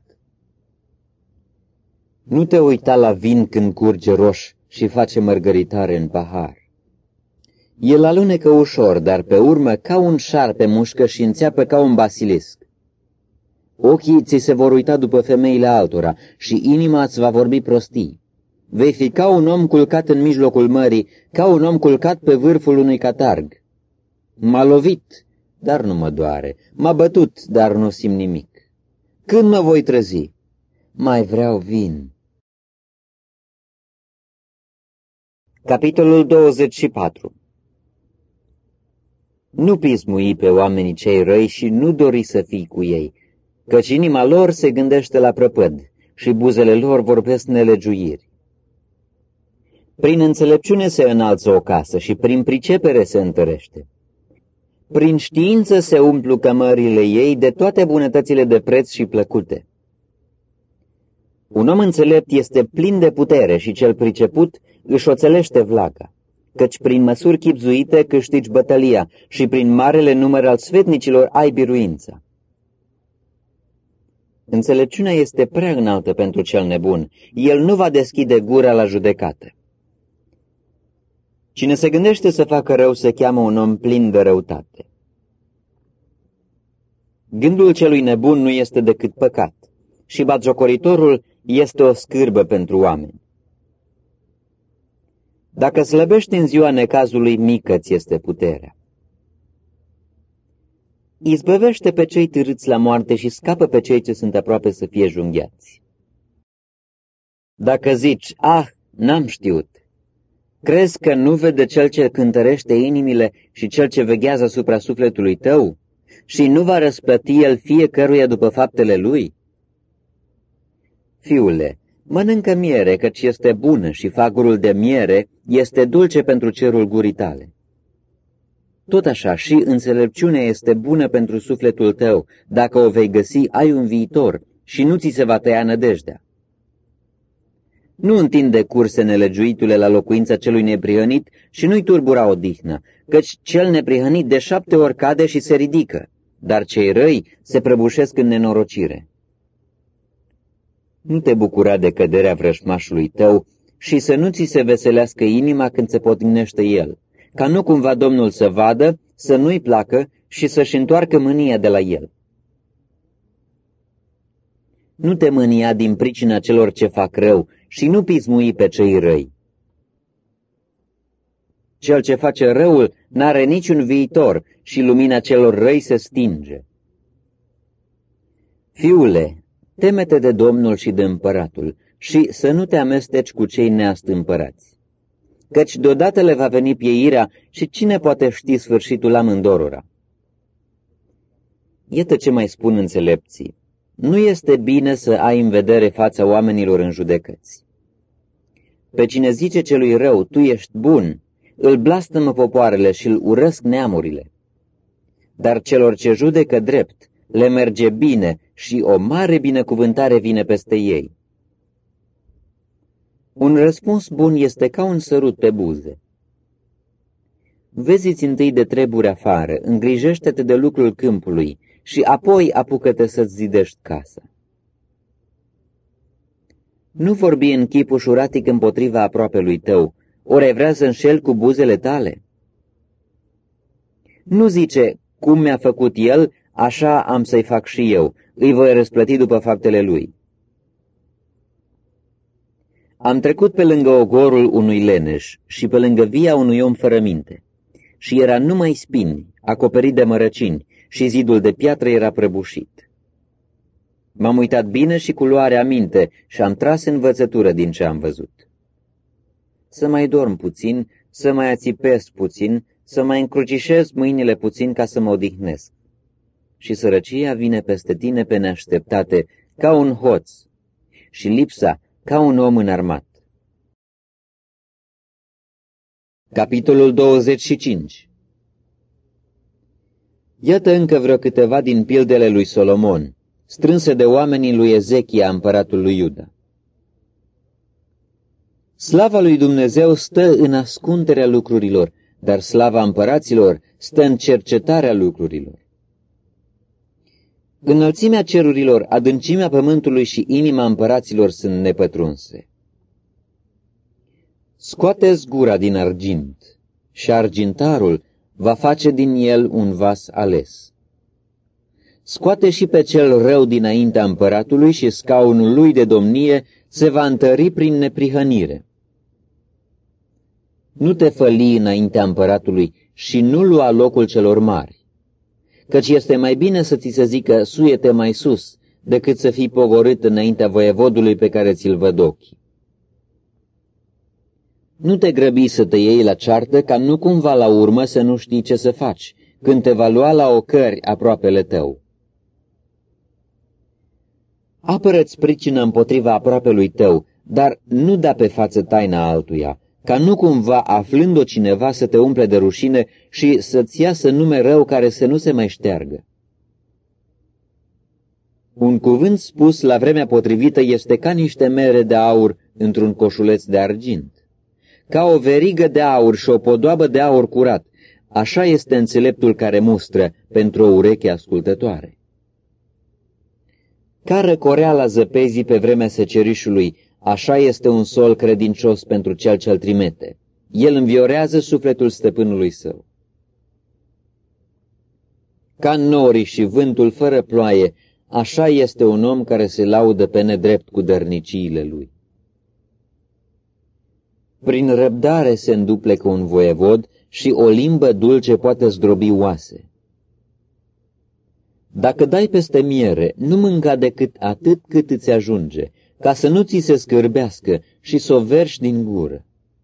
Nu te uita la vin când curge roș și face mărgăritare în pahar. El alunecă ușor, dar pe urmă ca un șarpe mușcă și înțeapă ca un basilisc. Ochii ți se vor uita după femeile altora și inima îți va vorbi prostii. Vei fi ca un om culcat în mijlocul mării, ca un om culcat pe vârful unui catarg. M-a lovit, dar nu mă doare, m-a bătut, dar nu simt nimic. Când mă voi trezi? Mai vreau vin. Capitolul douăzeci și patru. Nu pismui pe oamenii cei răi și nu dori să fii cu ei, căci inima lor se gândește la prăpăd și buzele lor vorbesc nelegiuiri. Prin înțelepciune se înalță o casă și prin pricepere se întărește. Prin știință se umplu cămările ei de toate bunătățile de preț și plăcute. Un om înțelept este plin de putere și cel priceput își oțelește vlaga, căci prin măsuri chipzuite câștigi bătălia și prin marele număr al sfetnicilor ai biruința. Înțelepciunea este prea înaltă pentru cel nebun, el nu va deschide gura la judecată. Cine se gândește să facă rău se cheamă un om plin de răutate. Gândul celui nebun nu este decât păcat și batjocoritorul este o scârbă pentru oameni. Dacă slăbești în ziua necazului, mică ți este puterea. Izbăvește pe cei târâți la moarte și scapă pe cei ce sunt aproape să fie junghiați. Dacă zici, ah, n-am știut, crezi că nu vede cel ce cântărește inimile și cel ce veghează asupra sufletului tău și nu va răsplăti el fiecăruia după faptele lui? Fiule, mănâncă miere, căci este bună și fagurul de miere este dulce pentru cerul gurii tale. Tot așa și înțelepciunea este bună pentru sufletul tău, dacă o vei găsi, ai un viitor și nu ți se va tăia nădejdea. Nu întinde curse nelegiuitule la locuința celui neprihănit și nu-i turbura odihnă, căci cel neprihănit de șapte ori cade și se ridică, dar cei răi se prăbușesc în nenorocire. Nu te bucura de căderea vrășmașului tău și să nu ți se veselească inima când se potignește el, ca nu cumva Domnul să vadă, să nu-i placă și să-și întoarcă mânia de la el. Nu te mânia din pricina celor ce fac rău și nu pismui pe cei răi. Cel ce face răul n-are niciun viitor și lumina celor răi se stinge. Fiule, teme-te de Domnul și de împăratul și să nu te amesteci cu cei neastâmpărați, căci deodată le va veni pieirea și cine poate ști sfârșitul amândorora. Iată ce mai spun înțelepții. Nu este bine să ai în vedere fața oamenilor în judecăți. Pe cine zice celui rău, tu ești bun, îl blastămă popoarele și îl urăsc neamurile. Dar celor ce judecă drept, le merge bine și o mare binecuvântare vine peste ei. Un răspuns bun este ca un sărut pe buze. Vezi-ți întâi de treburi afară, îngrijește-te de lucrul câmpului și apoi apucă-te să-ți zidești casa. Nu vorbi în chip ușuratic împotriva aproapelui tău, ori ai vrea să înșeli cu buzele tale. Nu zice, cum mi-a făcut el, așa am să-i fac și eu, îi voi răsplăti după faptele lui. Am trecut pe lângă ogorul unui leneș și pe lângă via unui om fără minte, și era numai spini, acoperit de mărăcini, și zidul de piatră era prăbușit. M-am uitat bine și cu luare aminte și am tras învățătură din ce am văzut. Să mai dorm puțin, să mai ațipesc puțin, să mai încrucișez mâinile puțin ca să mă odihnesc. Și sărăcia vine peste tine pe neașteptate, ca un hoț, și lipsa ca un om înarmat. Capitolul douăzeci și cinci. Iată încă vreo câteva din pildele lui Solomon, strânse de oamenii lui Ezechia, împăratul lui Iuda. Slava lui Dumnezeu stă în ascunderea lucrurilor, dar slava împăraților stă în cercetarea lucrurilor. Înălțimea cerurilor, adâncimea pământului și inima împăraților sunt nepătrunse. Scoateți gura din argint și argintarul va face din el un vas ales. Scoate și pe cel rău dinaintea împăratului și scaunul lui de domnie se va întări prin neprihănire. Nu te făli înaintea împăratului și nu lua locul celor mari, căci este mai bine să ți se zică suie-te mai sus, decât să fii pogorât înaintea voievodului pe care ți-l văd ochii. Nu te grăbi să te iei la ceartă, ca nu cumva la urmă să nu știi ce să faci, când te va lua la ocări aproapele tău. Apără-ți pricină împotriva aproapelui tău, dar nu da pe față taina altuia, ca nu cumva, aflând-o cineva, să te umple de rușine și să-ți iasă nume rău care să nu se mai șteargă. Un cuvânt spus la vremea potrivită este ca niște mere de aur într-un coșuleț de argint. Ca o verigă de aur și o podoabă de aur curat, așa este înțeleptul care mustră pentru o ureche ascultătoare. Ca răcoreala zăpezii pe vremea secerișului, așa este un sol credincios pentru cel ce-l trimite. El înviorează sufletul stăpânului său. Ca norii și vântul fără ploaie, așa este un om care se laudă pe nedrept cu dărniciile lui. Prin răbdare se înduplecă un voievod și o limbă dulce poate zdrobi oase. Dacă dai peste miere, nu mânca decât atât cât îți ajunge, ca să nu ți se scârbească și să o verși din gură.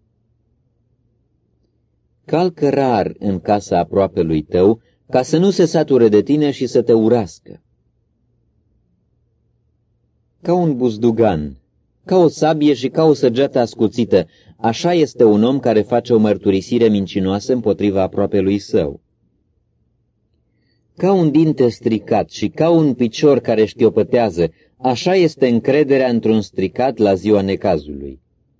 Calcă rar în casa aproapelui tău, ca să nu se sature de tine și să te urască. Ca un buzdugan, ca o sabie și ca o săgeată ascuțită, așa este un om care face o mărturisire mincinoasă împotriva aproapelui său. Ca un dinte stricat și ca un picior care șchiopătează, așa este încrederea într-un stricat la ziua necazului.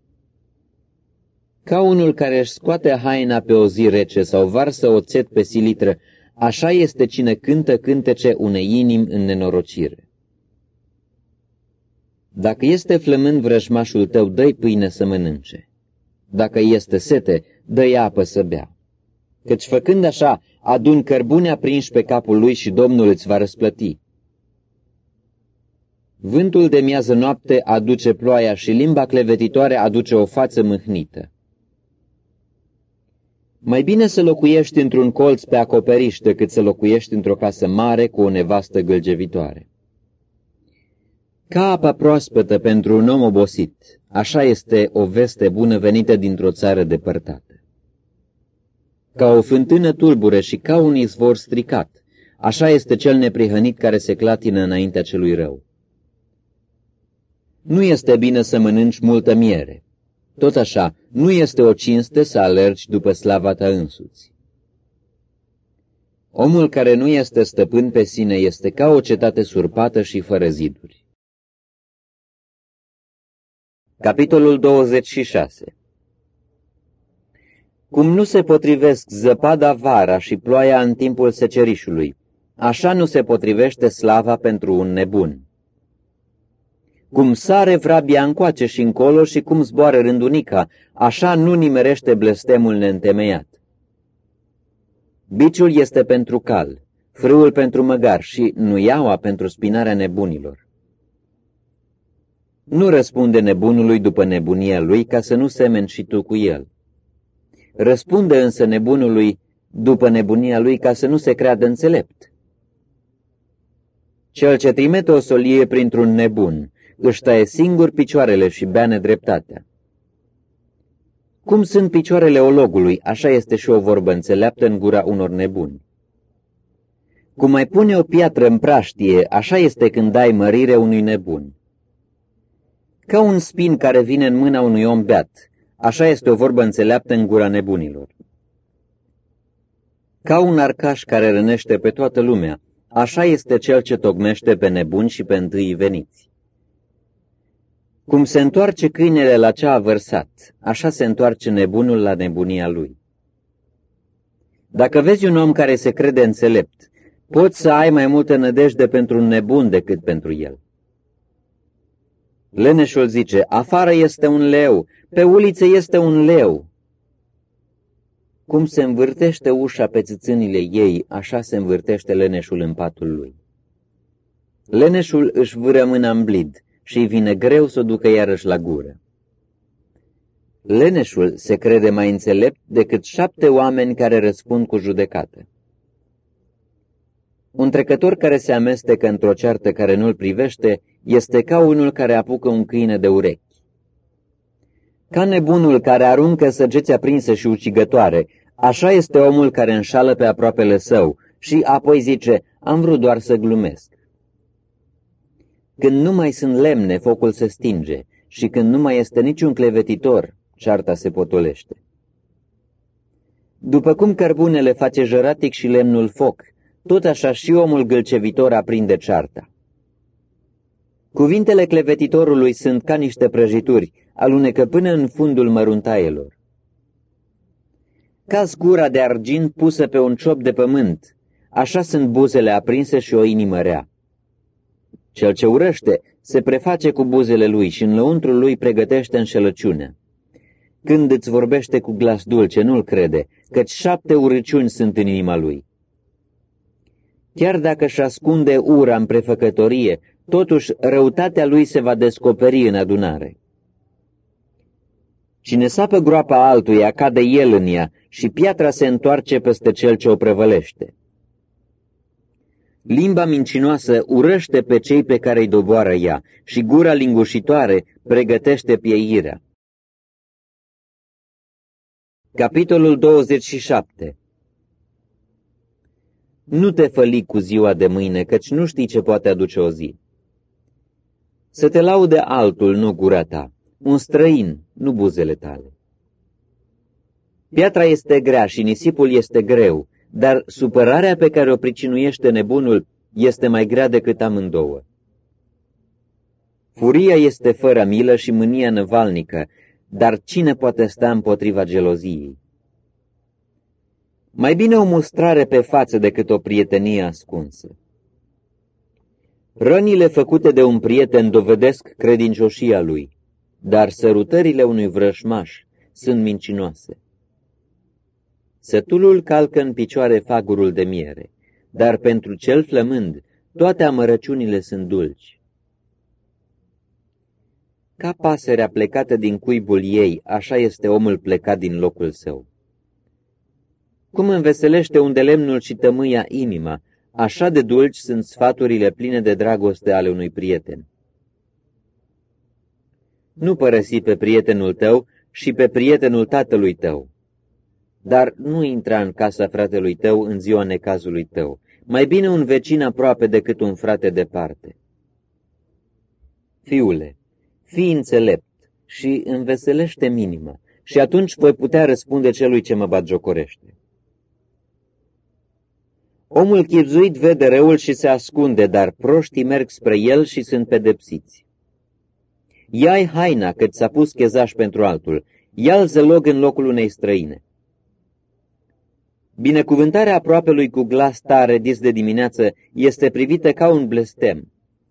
Ca unul care își scoate haina pe o zi rece sau varsă oțet pe silitră, așa este cine cântă cântece unei inimi în nenorocire. Dacă este flămând vrăjmașul tău, dă-i pâine să mănânce. Dacă este sete, dă-i apă să bea. Căci făcând așa, aduni cărbune aprinși pe capul lui și Domnul îți va răsplăti. Vântul de miază noapte aduce ploaia și limba clevetitoare aduce o față mâhnită. Mai bine să locuiești într-un colț pe acoperiș decât să locuiești într-o casă mare cu o nevastă gâlgevitoare. Ca apa proaspătă pentru un om obosit, așa este o veste bună venită dintr-o țară depărtată. Ca o fântână tulbure și ca un izvor stricat, așa este cel neprihănit care se clatină înaintea celui rău. Nu este bine să mănânci multă miere. Tot așa, nu este o cinste să alergi după slava ta însuți. Omul care nu este stăpân pe sine este ca o cetate surpată și fără ziduri. Capitolul douăzeci și șase. Cum nu se potrivesc zăpada vara și ploaia în timpul secerișului, așa nu se potrivește slava pentru un nebun. Cum sare vrabia încoace și încolo și cum zboară rândunica, așa nu nimerește blestemul neîntemeiat. Biciul este pentru cal, frâul pentru măgar și nuiaua pentru spinarea nebunilor. Nu răspunde nebunului după nebunia lui ca să nu semeni și tu cu el. Răspunde însă nebunului după nebunia lui ca să nu se creadă înțelept. Cel ce trimite o solie printr-un nebun își taie singur picioarele și bea nedreptatea. Cum sunt picioarele ologului, așa este și o vorbă înțeleaptă în gura unor nebuni. Cum mai pune o piatră în praștie, așa este când dai mărire unui nebun. Ca un spin care vine în mâna unui om beat, așa este o vorbă înțeleaptă în gura nebunilor. Ca un arcaș care rănește pe toată lumea, așa este cel ce tocmește pe nebuni și pe întâi veniți. Cum se întoarce câinele la ce a vărsat, așa se întoarce nebunul la nebunia lui. Dacă vezi un om care se crede înțelept, poți să ai mai multă nădejde pentru un nebun decât pentru el. Leneșul zice, afară este un leu, pe ulițe este un leu. Cum se învârtește ușa pe țâțânile ei, așa se învârtește leneșul în patul lui. Leneșul își vâră mâna în blid și îi vine greu să o ducă iarăși la gură. Leneșul se crede mai înțelept decât șapte oameni care răspund cu judecată. Un trecător care se amestecă într-o ceartă care nu-l privește este ca unul care apucă un câine de urechi. Ca nebunul care aruncă săgeți aprinse și ucigătoare, așa este omul care înșală pe aproapele său și apoi zice, am vrut doar să glumesc. Când nu mai sunt lemne, focul se stinge și când nu mai este niciun clevetitor, cearta se potolește. După cum cărbunele face jăratic și lemnul foc, tot așa și omul gâlcevitor aprinde cearta. Cuvintele clevetitorului sunt ca niște prăjituri, alunecă până în fundul măruntaielor. Ca zgura de argint pusă pe un ciop de pământ, așa sunt buzele aprinse și o inimă rea. Cel ce urăște se preface cu buzele lui și în lăuntrul lui pregătește înșelăciunea. Când îți vorbește cu glas dulce, nu-l crede, căci șapte urăciuni sunt în inima lui. Chiar dacă își ascunde ura în prefăcătorie, totuși răutatea lui se va descoperi în adunare. Cine sapă groapa altuia, cade el în ea și piatra se întoarce peste cel ce o prăvălește. Limba mincinoasă urăște pe cei pe care îi doboară ea și gura lingușitoare pregătește pieirea. Capitolul douăzeci și șapte. Nu te făli cu ziua de mâine, căci nu știi ce poate aduce o zi. Să te laude altul, nu gura ta, un străin, nu buzele tale. Piatra este grea și nisipul este greu, dar supărarea pe care o pricinuiește nebunul este mai grea decât amândouă. Furia este fără milă și mânia năvalnică, dar cine poate sta împotriva geloziei? Mai bine o mustrare pe față decât o prietenie ascunsă. Rănile făcute de un prieten dovedesc credincioșia lui, dar sărutările unui vrășmaș sunt mincinoase. Sătulul calcă în picioare fagurul de miere, dar pentru cel flămând toate amărăciunile sunt dulci. Ca pasărea plecată din cuibul ei, așa este omul plecat din locul său. Cum înveselește unde lemnul și tămâia inima, așa de dulci sunt sfaturile pline de dragoste ale unui prieten. Nu părăsi pe prietenul tău și pe prietenul tatălui tău, dar nu intra în casa fratelui tău în ziua necazului tău. Mai bine un vecin aproape decât un frate departe. Fiule, fii înțelept și înveselește minima, și atunci voi putea răspunde celui ce mă batjocorește. Omul chibzuit vede răul și se ascunde, dar proștii merg spre el și sunt pedepsiți. Ia-i haina, cât s-a pus chezaș pentru altul, ia-l zălog în locul unei străine. Binecuvântarea aproapelui cu glas tare dis de dimineață este privită ca un blestem.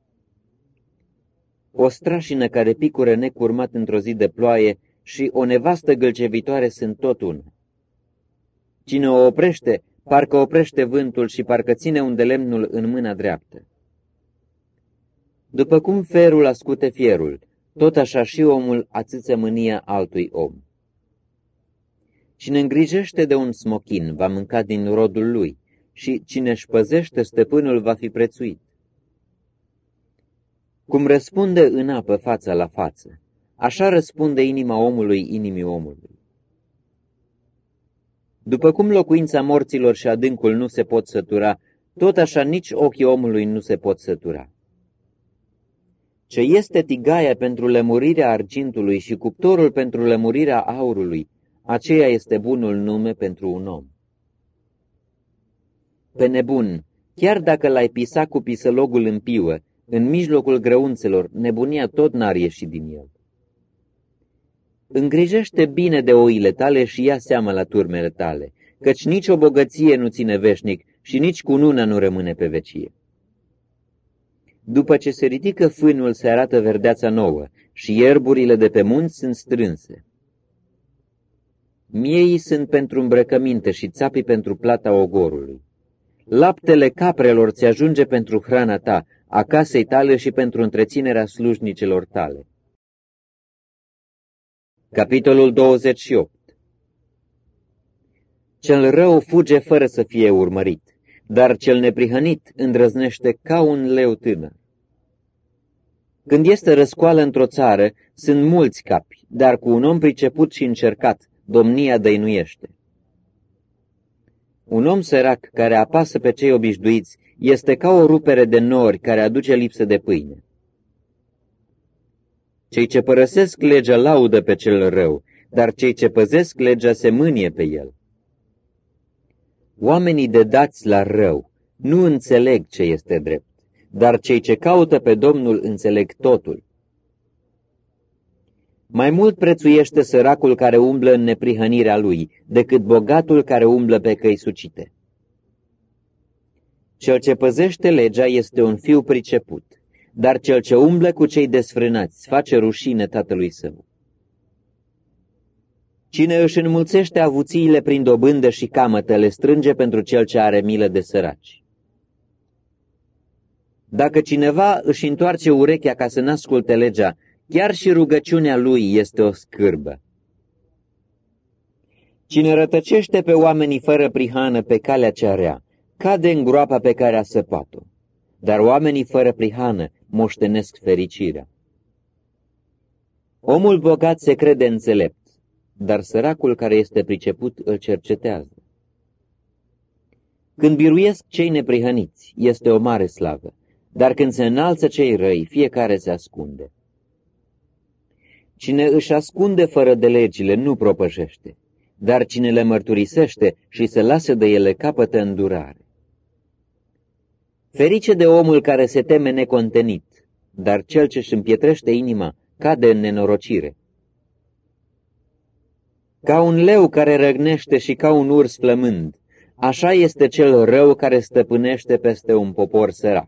O strașină care picură necurmat într-o zi de ploaie și o nevastă gâlcevitoare sunt tot una. Cine o oprește, parcă oprește vântul și parcă ține un de lemnul în mâna dreaptă. După cum ferul ascute fierul, tot așa și omul ațâță mânia altui om. Cine îngrijește de un smochin va mânca din rodul lui și cine își păzește stăpânul va fi prețuit. Cum răspunde în apă fața la față, așa răspunde inima omului inimii omului. După cum locuința morților și adâncul nu se pot sătura, tot așa nici ochii omului nu se pot sătura. Ce este tigaia pentru lămurirea argintului și cuptorul pentru lămurirea aurului, aceea este bunul nume pentru un om. Pe nebun, chiar dacă l-ai pisa cu pisălogul în piuă, în mijlocul grăunțelor, nebunia tot n-ar ieși din el. Îngrijește bine de oile tale și ia seama la turmele tale, căci nici o bogăție nu ține veșnic și nici cununa nu rămâne pe vecie. După ce se ridică fânul, se arată verdeața nouă și ierburile de pe munți sunt strânse. Mieii sunt pentru îmbrăcăminte și țapii pentru plata ogorului. Laptele caprelor ți ajunge pentru hrana ta, a casei tale și pentru întreținerea slujnicelor tale. Capitolul douăzeci și opt. Cel rău fuge fără să fie urmărit, dar cel neprihănit îndrăznește ca un leu tânăr. Când este răscoală într-o țară, sunt mulți capi, dar cu un om priceput și încercat, domnia dăinuiește. Un om sărac care apasă pe cei obișnuiți este ca o rupere de nori care aduce lipsă de pâine. Cei ce părăsesc legea laudă pe cel rău, dar cei ce păzesc legea se mânie pe el. Oamenii de dați la rău nu înțeleg ce este drept, dar cei ce caută pe Domnul înțeleg totul. Mai mult prețuiește săracul care umblă în neprihănirea lui, decât bogatul care umblă pe căi sucite. Cel ce păzește legea este un fiu priceput, dar cel ce umblă cu cei desfrânați face rușine tatălui său. Cine își înmulțește avuțiile prin dobândă și camătă le strânge pentru cel ce are milă de săraci. Dacă cineva își întoarce urechea ca să n-asculte legea, chiar și rugăciunea lui este o scârbă. Cine rătăcește pe oamenii fără prihană pe calea cea rea, cade în groapa pe care a săpat-o, dar oamenii fără prihană moștenesc fericirea. Omul bogat se crede înțelept, dar săracul care este priceput îl cercetează. Când biruiesc cei neprihăniți, este o mare slavă, dar când se înalță cei răi, fiecare se ascunde. Cine își ascunde fără de legile nu propășește, dar cine le mărturisește și se lasă de ele capătă îndurare. Ferice de omul care se teme necontenit, dar cel ce-și împietrește inima cade în nenorocire. Ca un leu care răgnește și ca un urs flămând, așa este cel rău care stăpânește peste un popor sărac.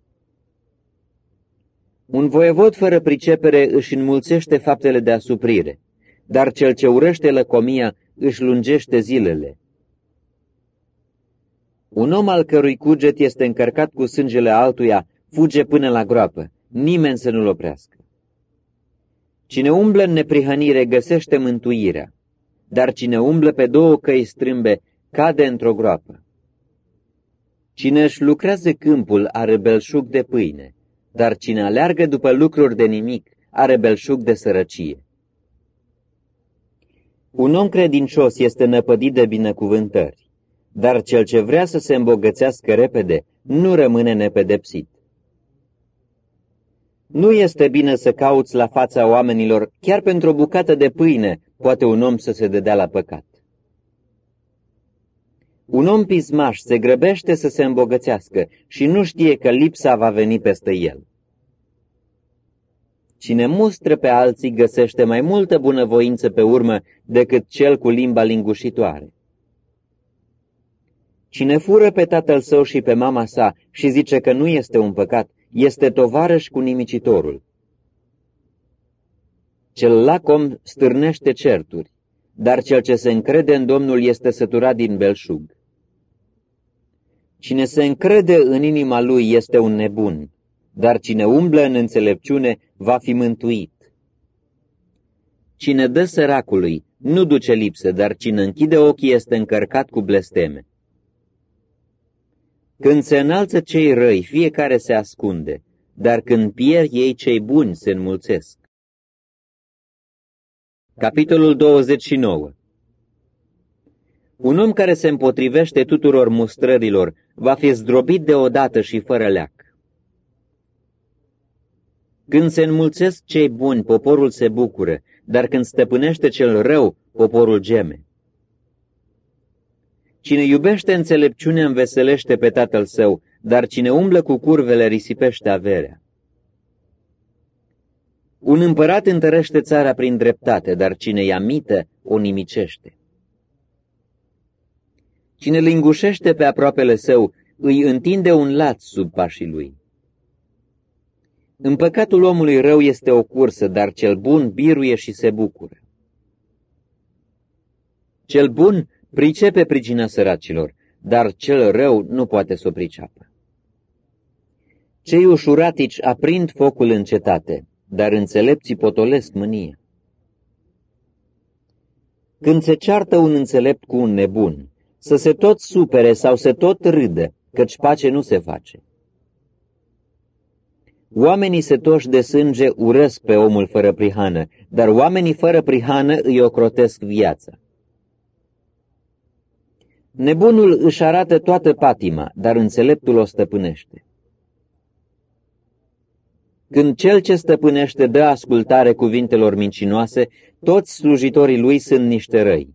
Un voievod fără pricepere își înmulțește faptele de asuprire, dar cel ce urăște lăcomia își lungește zilele. Un om al cărui cuget este încărcat cu sângele altuia fuge până la groapă, nimeni să nu-l oprească. Cine umblă în neprihănire găsește mântuirea, dar cine umblă pe două căi strâmbe cade într-o groapă. Cine își lucrează câmpul are belșug de pâine, dar cine aleargă după lucruri de nimic are belșug de sărăcie. Un om credincios este năpădit de binecuvântări, dar cel ce vrea să se îmbogățească repede nu rămâne nepedepsit. Nu este bine să cauți la fața oamenilor, chiar pentru o bucată de pâine poate un om să se dedea la păcat. Un om pismaș se grăbește să se îmbogățească și nu știe că lipsa va veni peste el. Cine mustră pe alții găsește mai multă bunăvoință pe urmă decât cel cu limba lingușitoare. Cine fură pe tatăl său și pe mama sa și zice că nu este un păcat, este tovarăș cu nimicitorul. Cel lacom stârnește certuri, dar cel ce se încrede în Domnul este săturat din belșug. Cine se încrede în inima lui este un nebun, dar cine umblă în înțelepciune va fi mântuit. Cine dă săracului nu duce lipsă, dar cine închide ochii este încărcat cu blesteme. Când se înalță cei răi, fiecare se ascunde, dar când pierd ei, cei buni se înmulțesc. Capitolul douăzeci și nouă. Un om care se împotrivește tuturor mustrărilor va fi zdrobit deodată și fără leac. Când se înmulțesc cei buni, poporul se bucură, dar când stăpânește cel rău, poporul geme. Cine iubește înțelepciunea înveselește pe tatăl său, dar cine umblă cu curvele risipește averea. Un împărat întărește țara prin dreptate, dar cine ia mită o nimicește. Cine lingușește pe aproapele său îi întinde un lat sub pașii lui. În păcatul omului rău este o cursă, dar cel bun biruie și se bucură. Cel bun pricepe pricina săracilor, dar cel rău nu poate să o priceapă. Cei ușuratici aprind focul în cetate, dar înțelepții potolesc mânia. Când se ceartă un înțelept cu un nebun, să se tot supere sau să tot râdă, căci pace nu se face. Oamenii setoși de sânge urăsc pe omul fără prihană, dar oamenii fără prihană îi ocrotesc viața. Nebunul își arată toată patima, dar înțeleptul o stăpânește. Când cel ce stăpânește dă ascultare cuvintelor mincinoase, toți slujitorii lui sunt niște răi.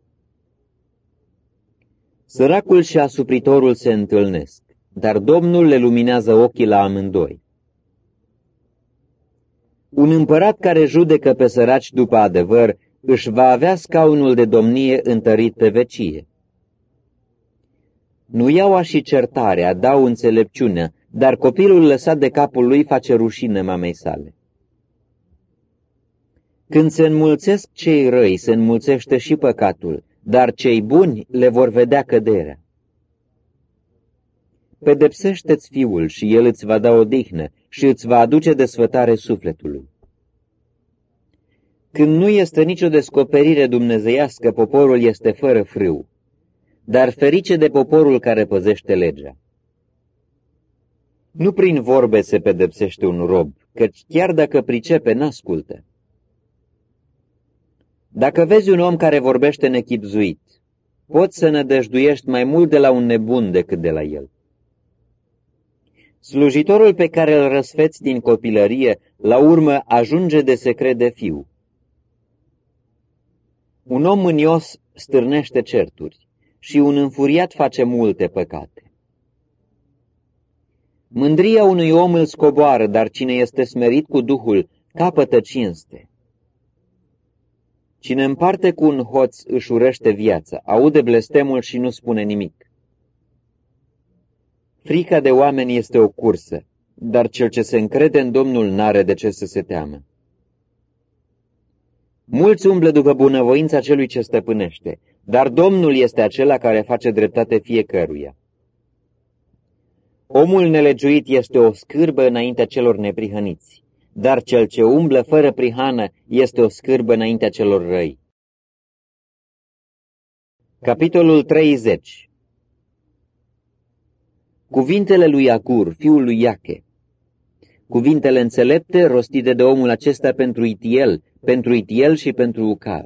Săracul și asupritorul se întâlnesc, dar Domnul le luminează ochii la amândoi. Un împărat care judecă pe săraci după adevăr își va avea scaunul de domnie întărit pe vecie. Nuiaua și certarea dau înțelepciunea, dar copilul lăsat de capul lui face rușine mamei sale. Când se înmulțesc cei răi, se înmulțește și păcatul, dar cei buni le vor vedea căderea. Pedepsește-ți fiul și el îți va da odihnă și îți va aduce desfătare sufletului. Când nu este nicio descoperire dumnezeiască, poporul este fără frâu, dar ferice de poporul care păzește legea. Nu prin vorbe se pedepsește un rob, căci chiar dacă pricepe, n-ascultă. Dacă vezi un om care vorbește nechipzuit, poți să nădăjduiești mai mult de la un nebun decât de la el. Slujitorul pe care îl răsfeți din copilărie, la urmă ajunge de se crede fiu. Un om mânios stârnește certuri și un înfuriat face multe păcate. Mândria unui om îl scoboară, dar cine este smerit cu Duhul capătă cinste. Cine împarte cu un hoț își urăște viața, aude blestemul și nu spune nimic. Frica de oameni este o cursă, dar cel ce se încrede în Domnul n-are de ce să se teamă. Mulți umblă după bunăvoința celui ce stăpânește, dar Domnul este acela care face dreptate fiecăruia. Omul nelegiuit este o scârbă înaintea celor neprihăniți, dar cel ce umblă fără prihană este o scârbă înaintea celor răi. Capitolul treizeci. Cuvintele lui Agur, fiul lui Iache. Cuvintele înțelepte rostite de omul acesta pentru Itiel, pentru Itiel și pentru Ucal.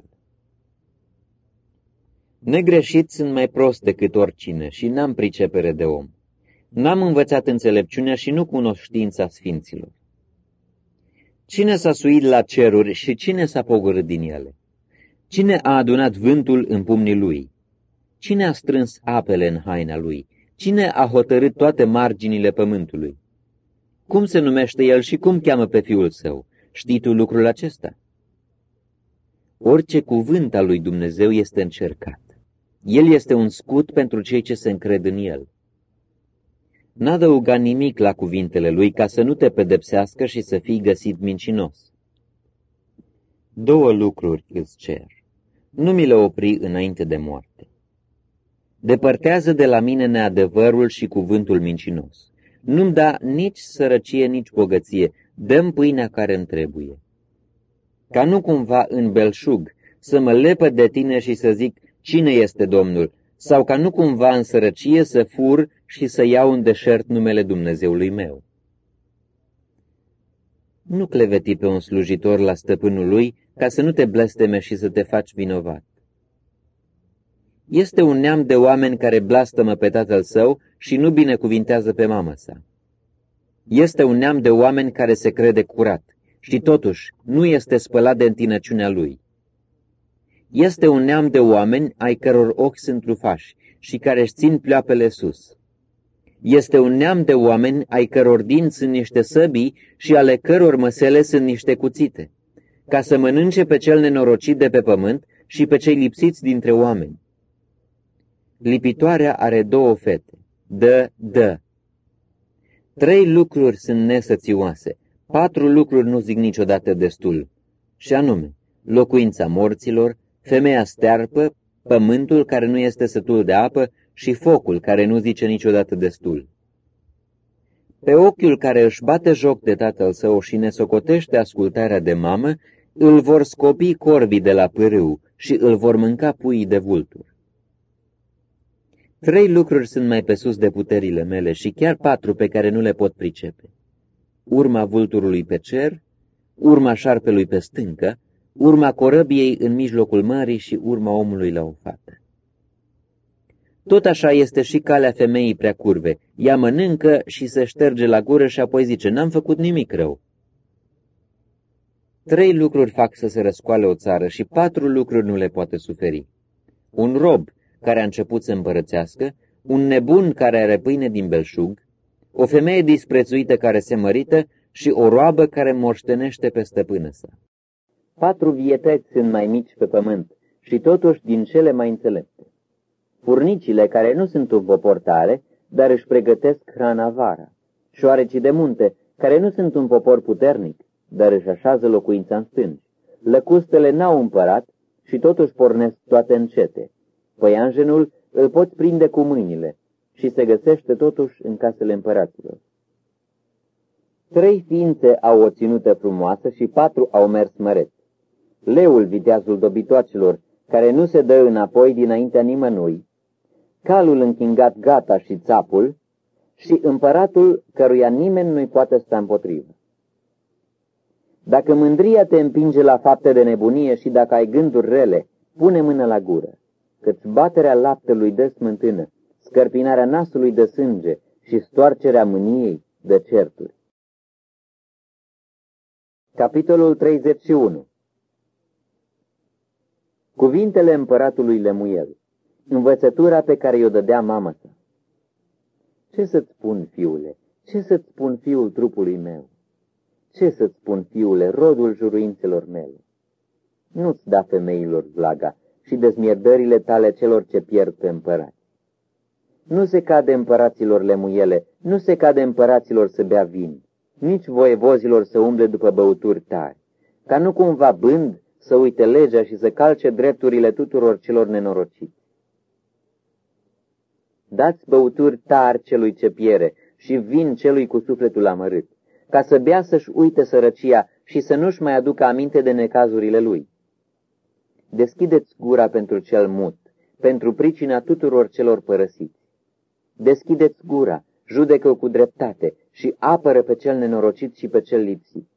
Negreșit sunt mai prost decât oricine și n-am pricepere de om. N-am învățat înțelepciunea și nu cunosc știința sfinților. Cine s-a suit la ceruri și cine s-a pogorât din ele? Cine a adunat vântul în pumnii lui? Cine a strâns apele în haina lui? Cine a hotărât toate marginile pământului? Cum se numește el și cum cheamă pe fiul său? Știi tu lucrul acesta? Orice cuvânt al lui Dumnezeu este încercat. El este un scut pentru cei ce se încred în el. N-a adăugat nimic la cuvintele lui ca să nu te pedepsească și să fii găsit mincinos. Două lucruri îți cer. Nu mi le opri înainte de moarte. Depărtează de la mine neadevărul și cuvântul mincinos. Nu-mi da nici sărăcie, nici bogăție. Dă-mi pâinea care îmi trebuie. Ca nu cumva în belșug să mă lepăd de tine și să zic cine este Domnul, sau ca nu cumva în sărăcie să fur și să iau în deșert numele Dumnezeului meu. Nu cleveti pe un slujitor la stăpânul lui ca să nu te blesteme și să te faci vinovat. Este un neam de oameni care blastămă pe tatăl său și nu binecuvintează pe mamă sa. Este un neam de oameni care se crede curat și totuși nu este spălat de întinăciunea lui. Este un neam de oameni ai căror ochi sunt trufași și care își țin pleoapele sus. Este un neam de oameni ai căror dinți sunt niște săbii și ale căror măsele sunt niște cuțite, ca să mănânce pe cel nenorocit de pe pământ și pe cei lipsiți dintre oameni. Lipitoarea are două fete. Dă, dă. Trei lucruri sunt nesățioase, patru lucruri nu zic niciodată destul, și anume, locuința morților, femeia stearpă, pământul care nu este sătul de apă și focul care nu zice niciodată destul. Pe ochiul care își bate joc de tatăl său și ne socotește ascultarea de mamă, îl vor scopi corbii de la pârâu și îl vor mânca puii de vulturi. Trei lucruri sunt mai pe sus de puterile mele și chiar patru pe care nu le pot pricepe. Urma vulturului pe cer, urma șarpelui pe stâncă, urma corăbiei în mijlocul mării și urma omului la o fată. Tot așa este și calea femeii prea curve. Ea mănâncă și se șterge la gură și apoi zice, n-am făcut nimic rău. Trei lucruri fac să se răscoale o țară și patru lucruri nu le poate suferi. Un rob care a început să împărățească, un nebun care are pâine din belșug, o femeie disprețuită care se mărită și o roabă care moștenește pe stăpână sa. Patru vietăți sunt mai mici pe pământ și totuși din cele mai înțelepte. Furnicile care nu sunt un popor tare, dar își pregătesc hrana vara. Șoarecii de munte, care nu sunt un popor puternic, dar își așează locuința în stânci. Lăcustele n-au împărat și totuși pornesc toate încete. Păianjenul îl poți prinde cu mâinile și se găsește totuși în casele împăraților. Trei ființe au o ținută frumoasă și patru au mers măreț. Leul, viteazul dobitoacelor, care nu se dă înapoi dinaintea nimănui, calul închingat gata și țapul, și împăratul căruia nimeni nu-i poate sta împotrivă. Dacă mândria te împinge la fapte de nebunie și dacă ai gânduri rele, pune mână la gură, căci baterea laptelui dă smântână, scărpinarea nasului dă sânge și stoarcerea mâniei dă certuri. Capitolul treizeci și unu. Cuvintele împăratului Lemuel, învățătura pe care i-o dădea mama sa. Ce să-ți spun, fiule? Ce să-ți spun, fiul trupului meu? Ce să-ți spun, fiule, rodul juruințelor mele? Nu-ți da femeilor vlaga și dezmierdările tale celor ce pierd pe împărați. Nu se cade împăraților Lemuele, nu se cade împăraților să bea vin, nici voievozilor să umble după băuturi tari, ca nu cumva bând să uite legea și să calce drepturile tuturor celor nenorociți. Dați băuturi tari celui ce piere și vin celui cu sufletul amărât. ca să bea să-și uite sărăcia și să nu-și mai aducă aminte de necazurile lui. Deschideți gura pentru cel mut, pentru pricina tuturor celor părăsiți. Deschideți gura, judecă cu dreptate și apără pe cel nenorocit și pe cel lipsit.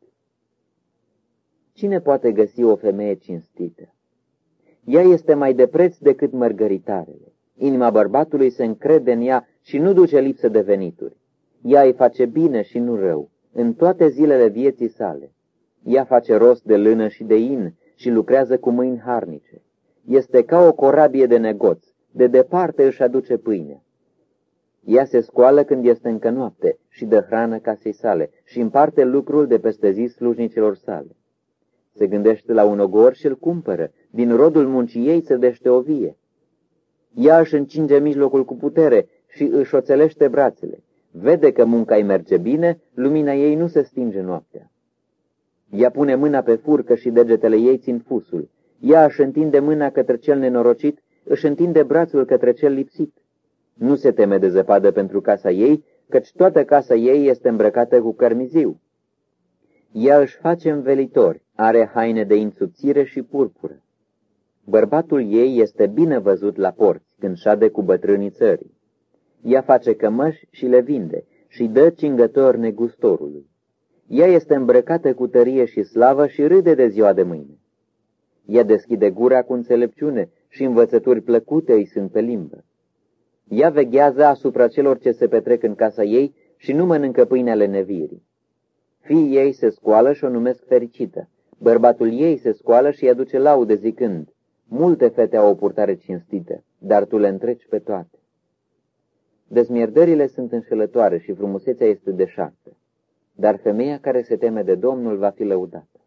Cine poate găsi o femeie cinstită? Ea este mai de preț decât mărgăritarele. Inima bărbatului se încrede în ea și nu duce lipsă de venituri. Ea îi face bine și nu rău, în toate zilele vieții sale. Ea face rost de lână și de in și lucrează cu mâini harnice. Este ca o corabie de negoț, de departe își aduce pâinea. Ea se scoală când este încă noapte și dă hrană casei sale și împarte lucrul de peste zi slujnicilor sale. Se gândește la un ogor și îl cumpără, din rodul muncii ei se dește o vie. Ea își încinge mijlocul cu putere și își oțelește brațele. Vede că munca îi merge bine, lumina ei nu se stinge noaptea. Ea pune mâna pe furcă și degetele ei țin fusul. Ea își întinde mâna către cel nenorocit, își întinde brațul către cel lipsit. Nu se teme de zăpadă pentru casa ei, căci toată casa ei este îmbrăcată cu cărmiziu. Ea își face învelitori, are haine de insubțire și purpură. Bărbatul ei este bine văzut la porți, când șade cu bătrânii țării. Ea face cămăși și le vinde și dă cingător negustorului. Ea este îmbrăcată cu tărie și slavă și râde de ziua de mâine. Ea deschide gura cu înțelepciune și învățături plăcute îi sunt pe limbă. Ea veghează asupra celor ce se petrec în casa ei și nu mănâncă pâinea lenevirii. Fiii ei se scoală și o numesc fericită. Bărbatul ei se scoală și îi aduce laude zicând, multe fete au o purtare cinstită, dar tu le întreci pe toate. Dezmierdările sunt înșelătoare și frumusețea este deșartă, dar femeia care se teme de Domnul va fi lăudată.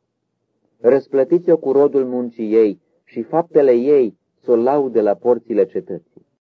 Răsplătiți-o cu rodul muncii ei și faptele ei s-o laude la porțile cetății.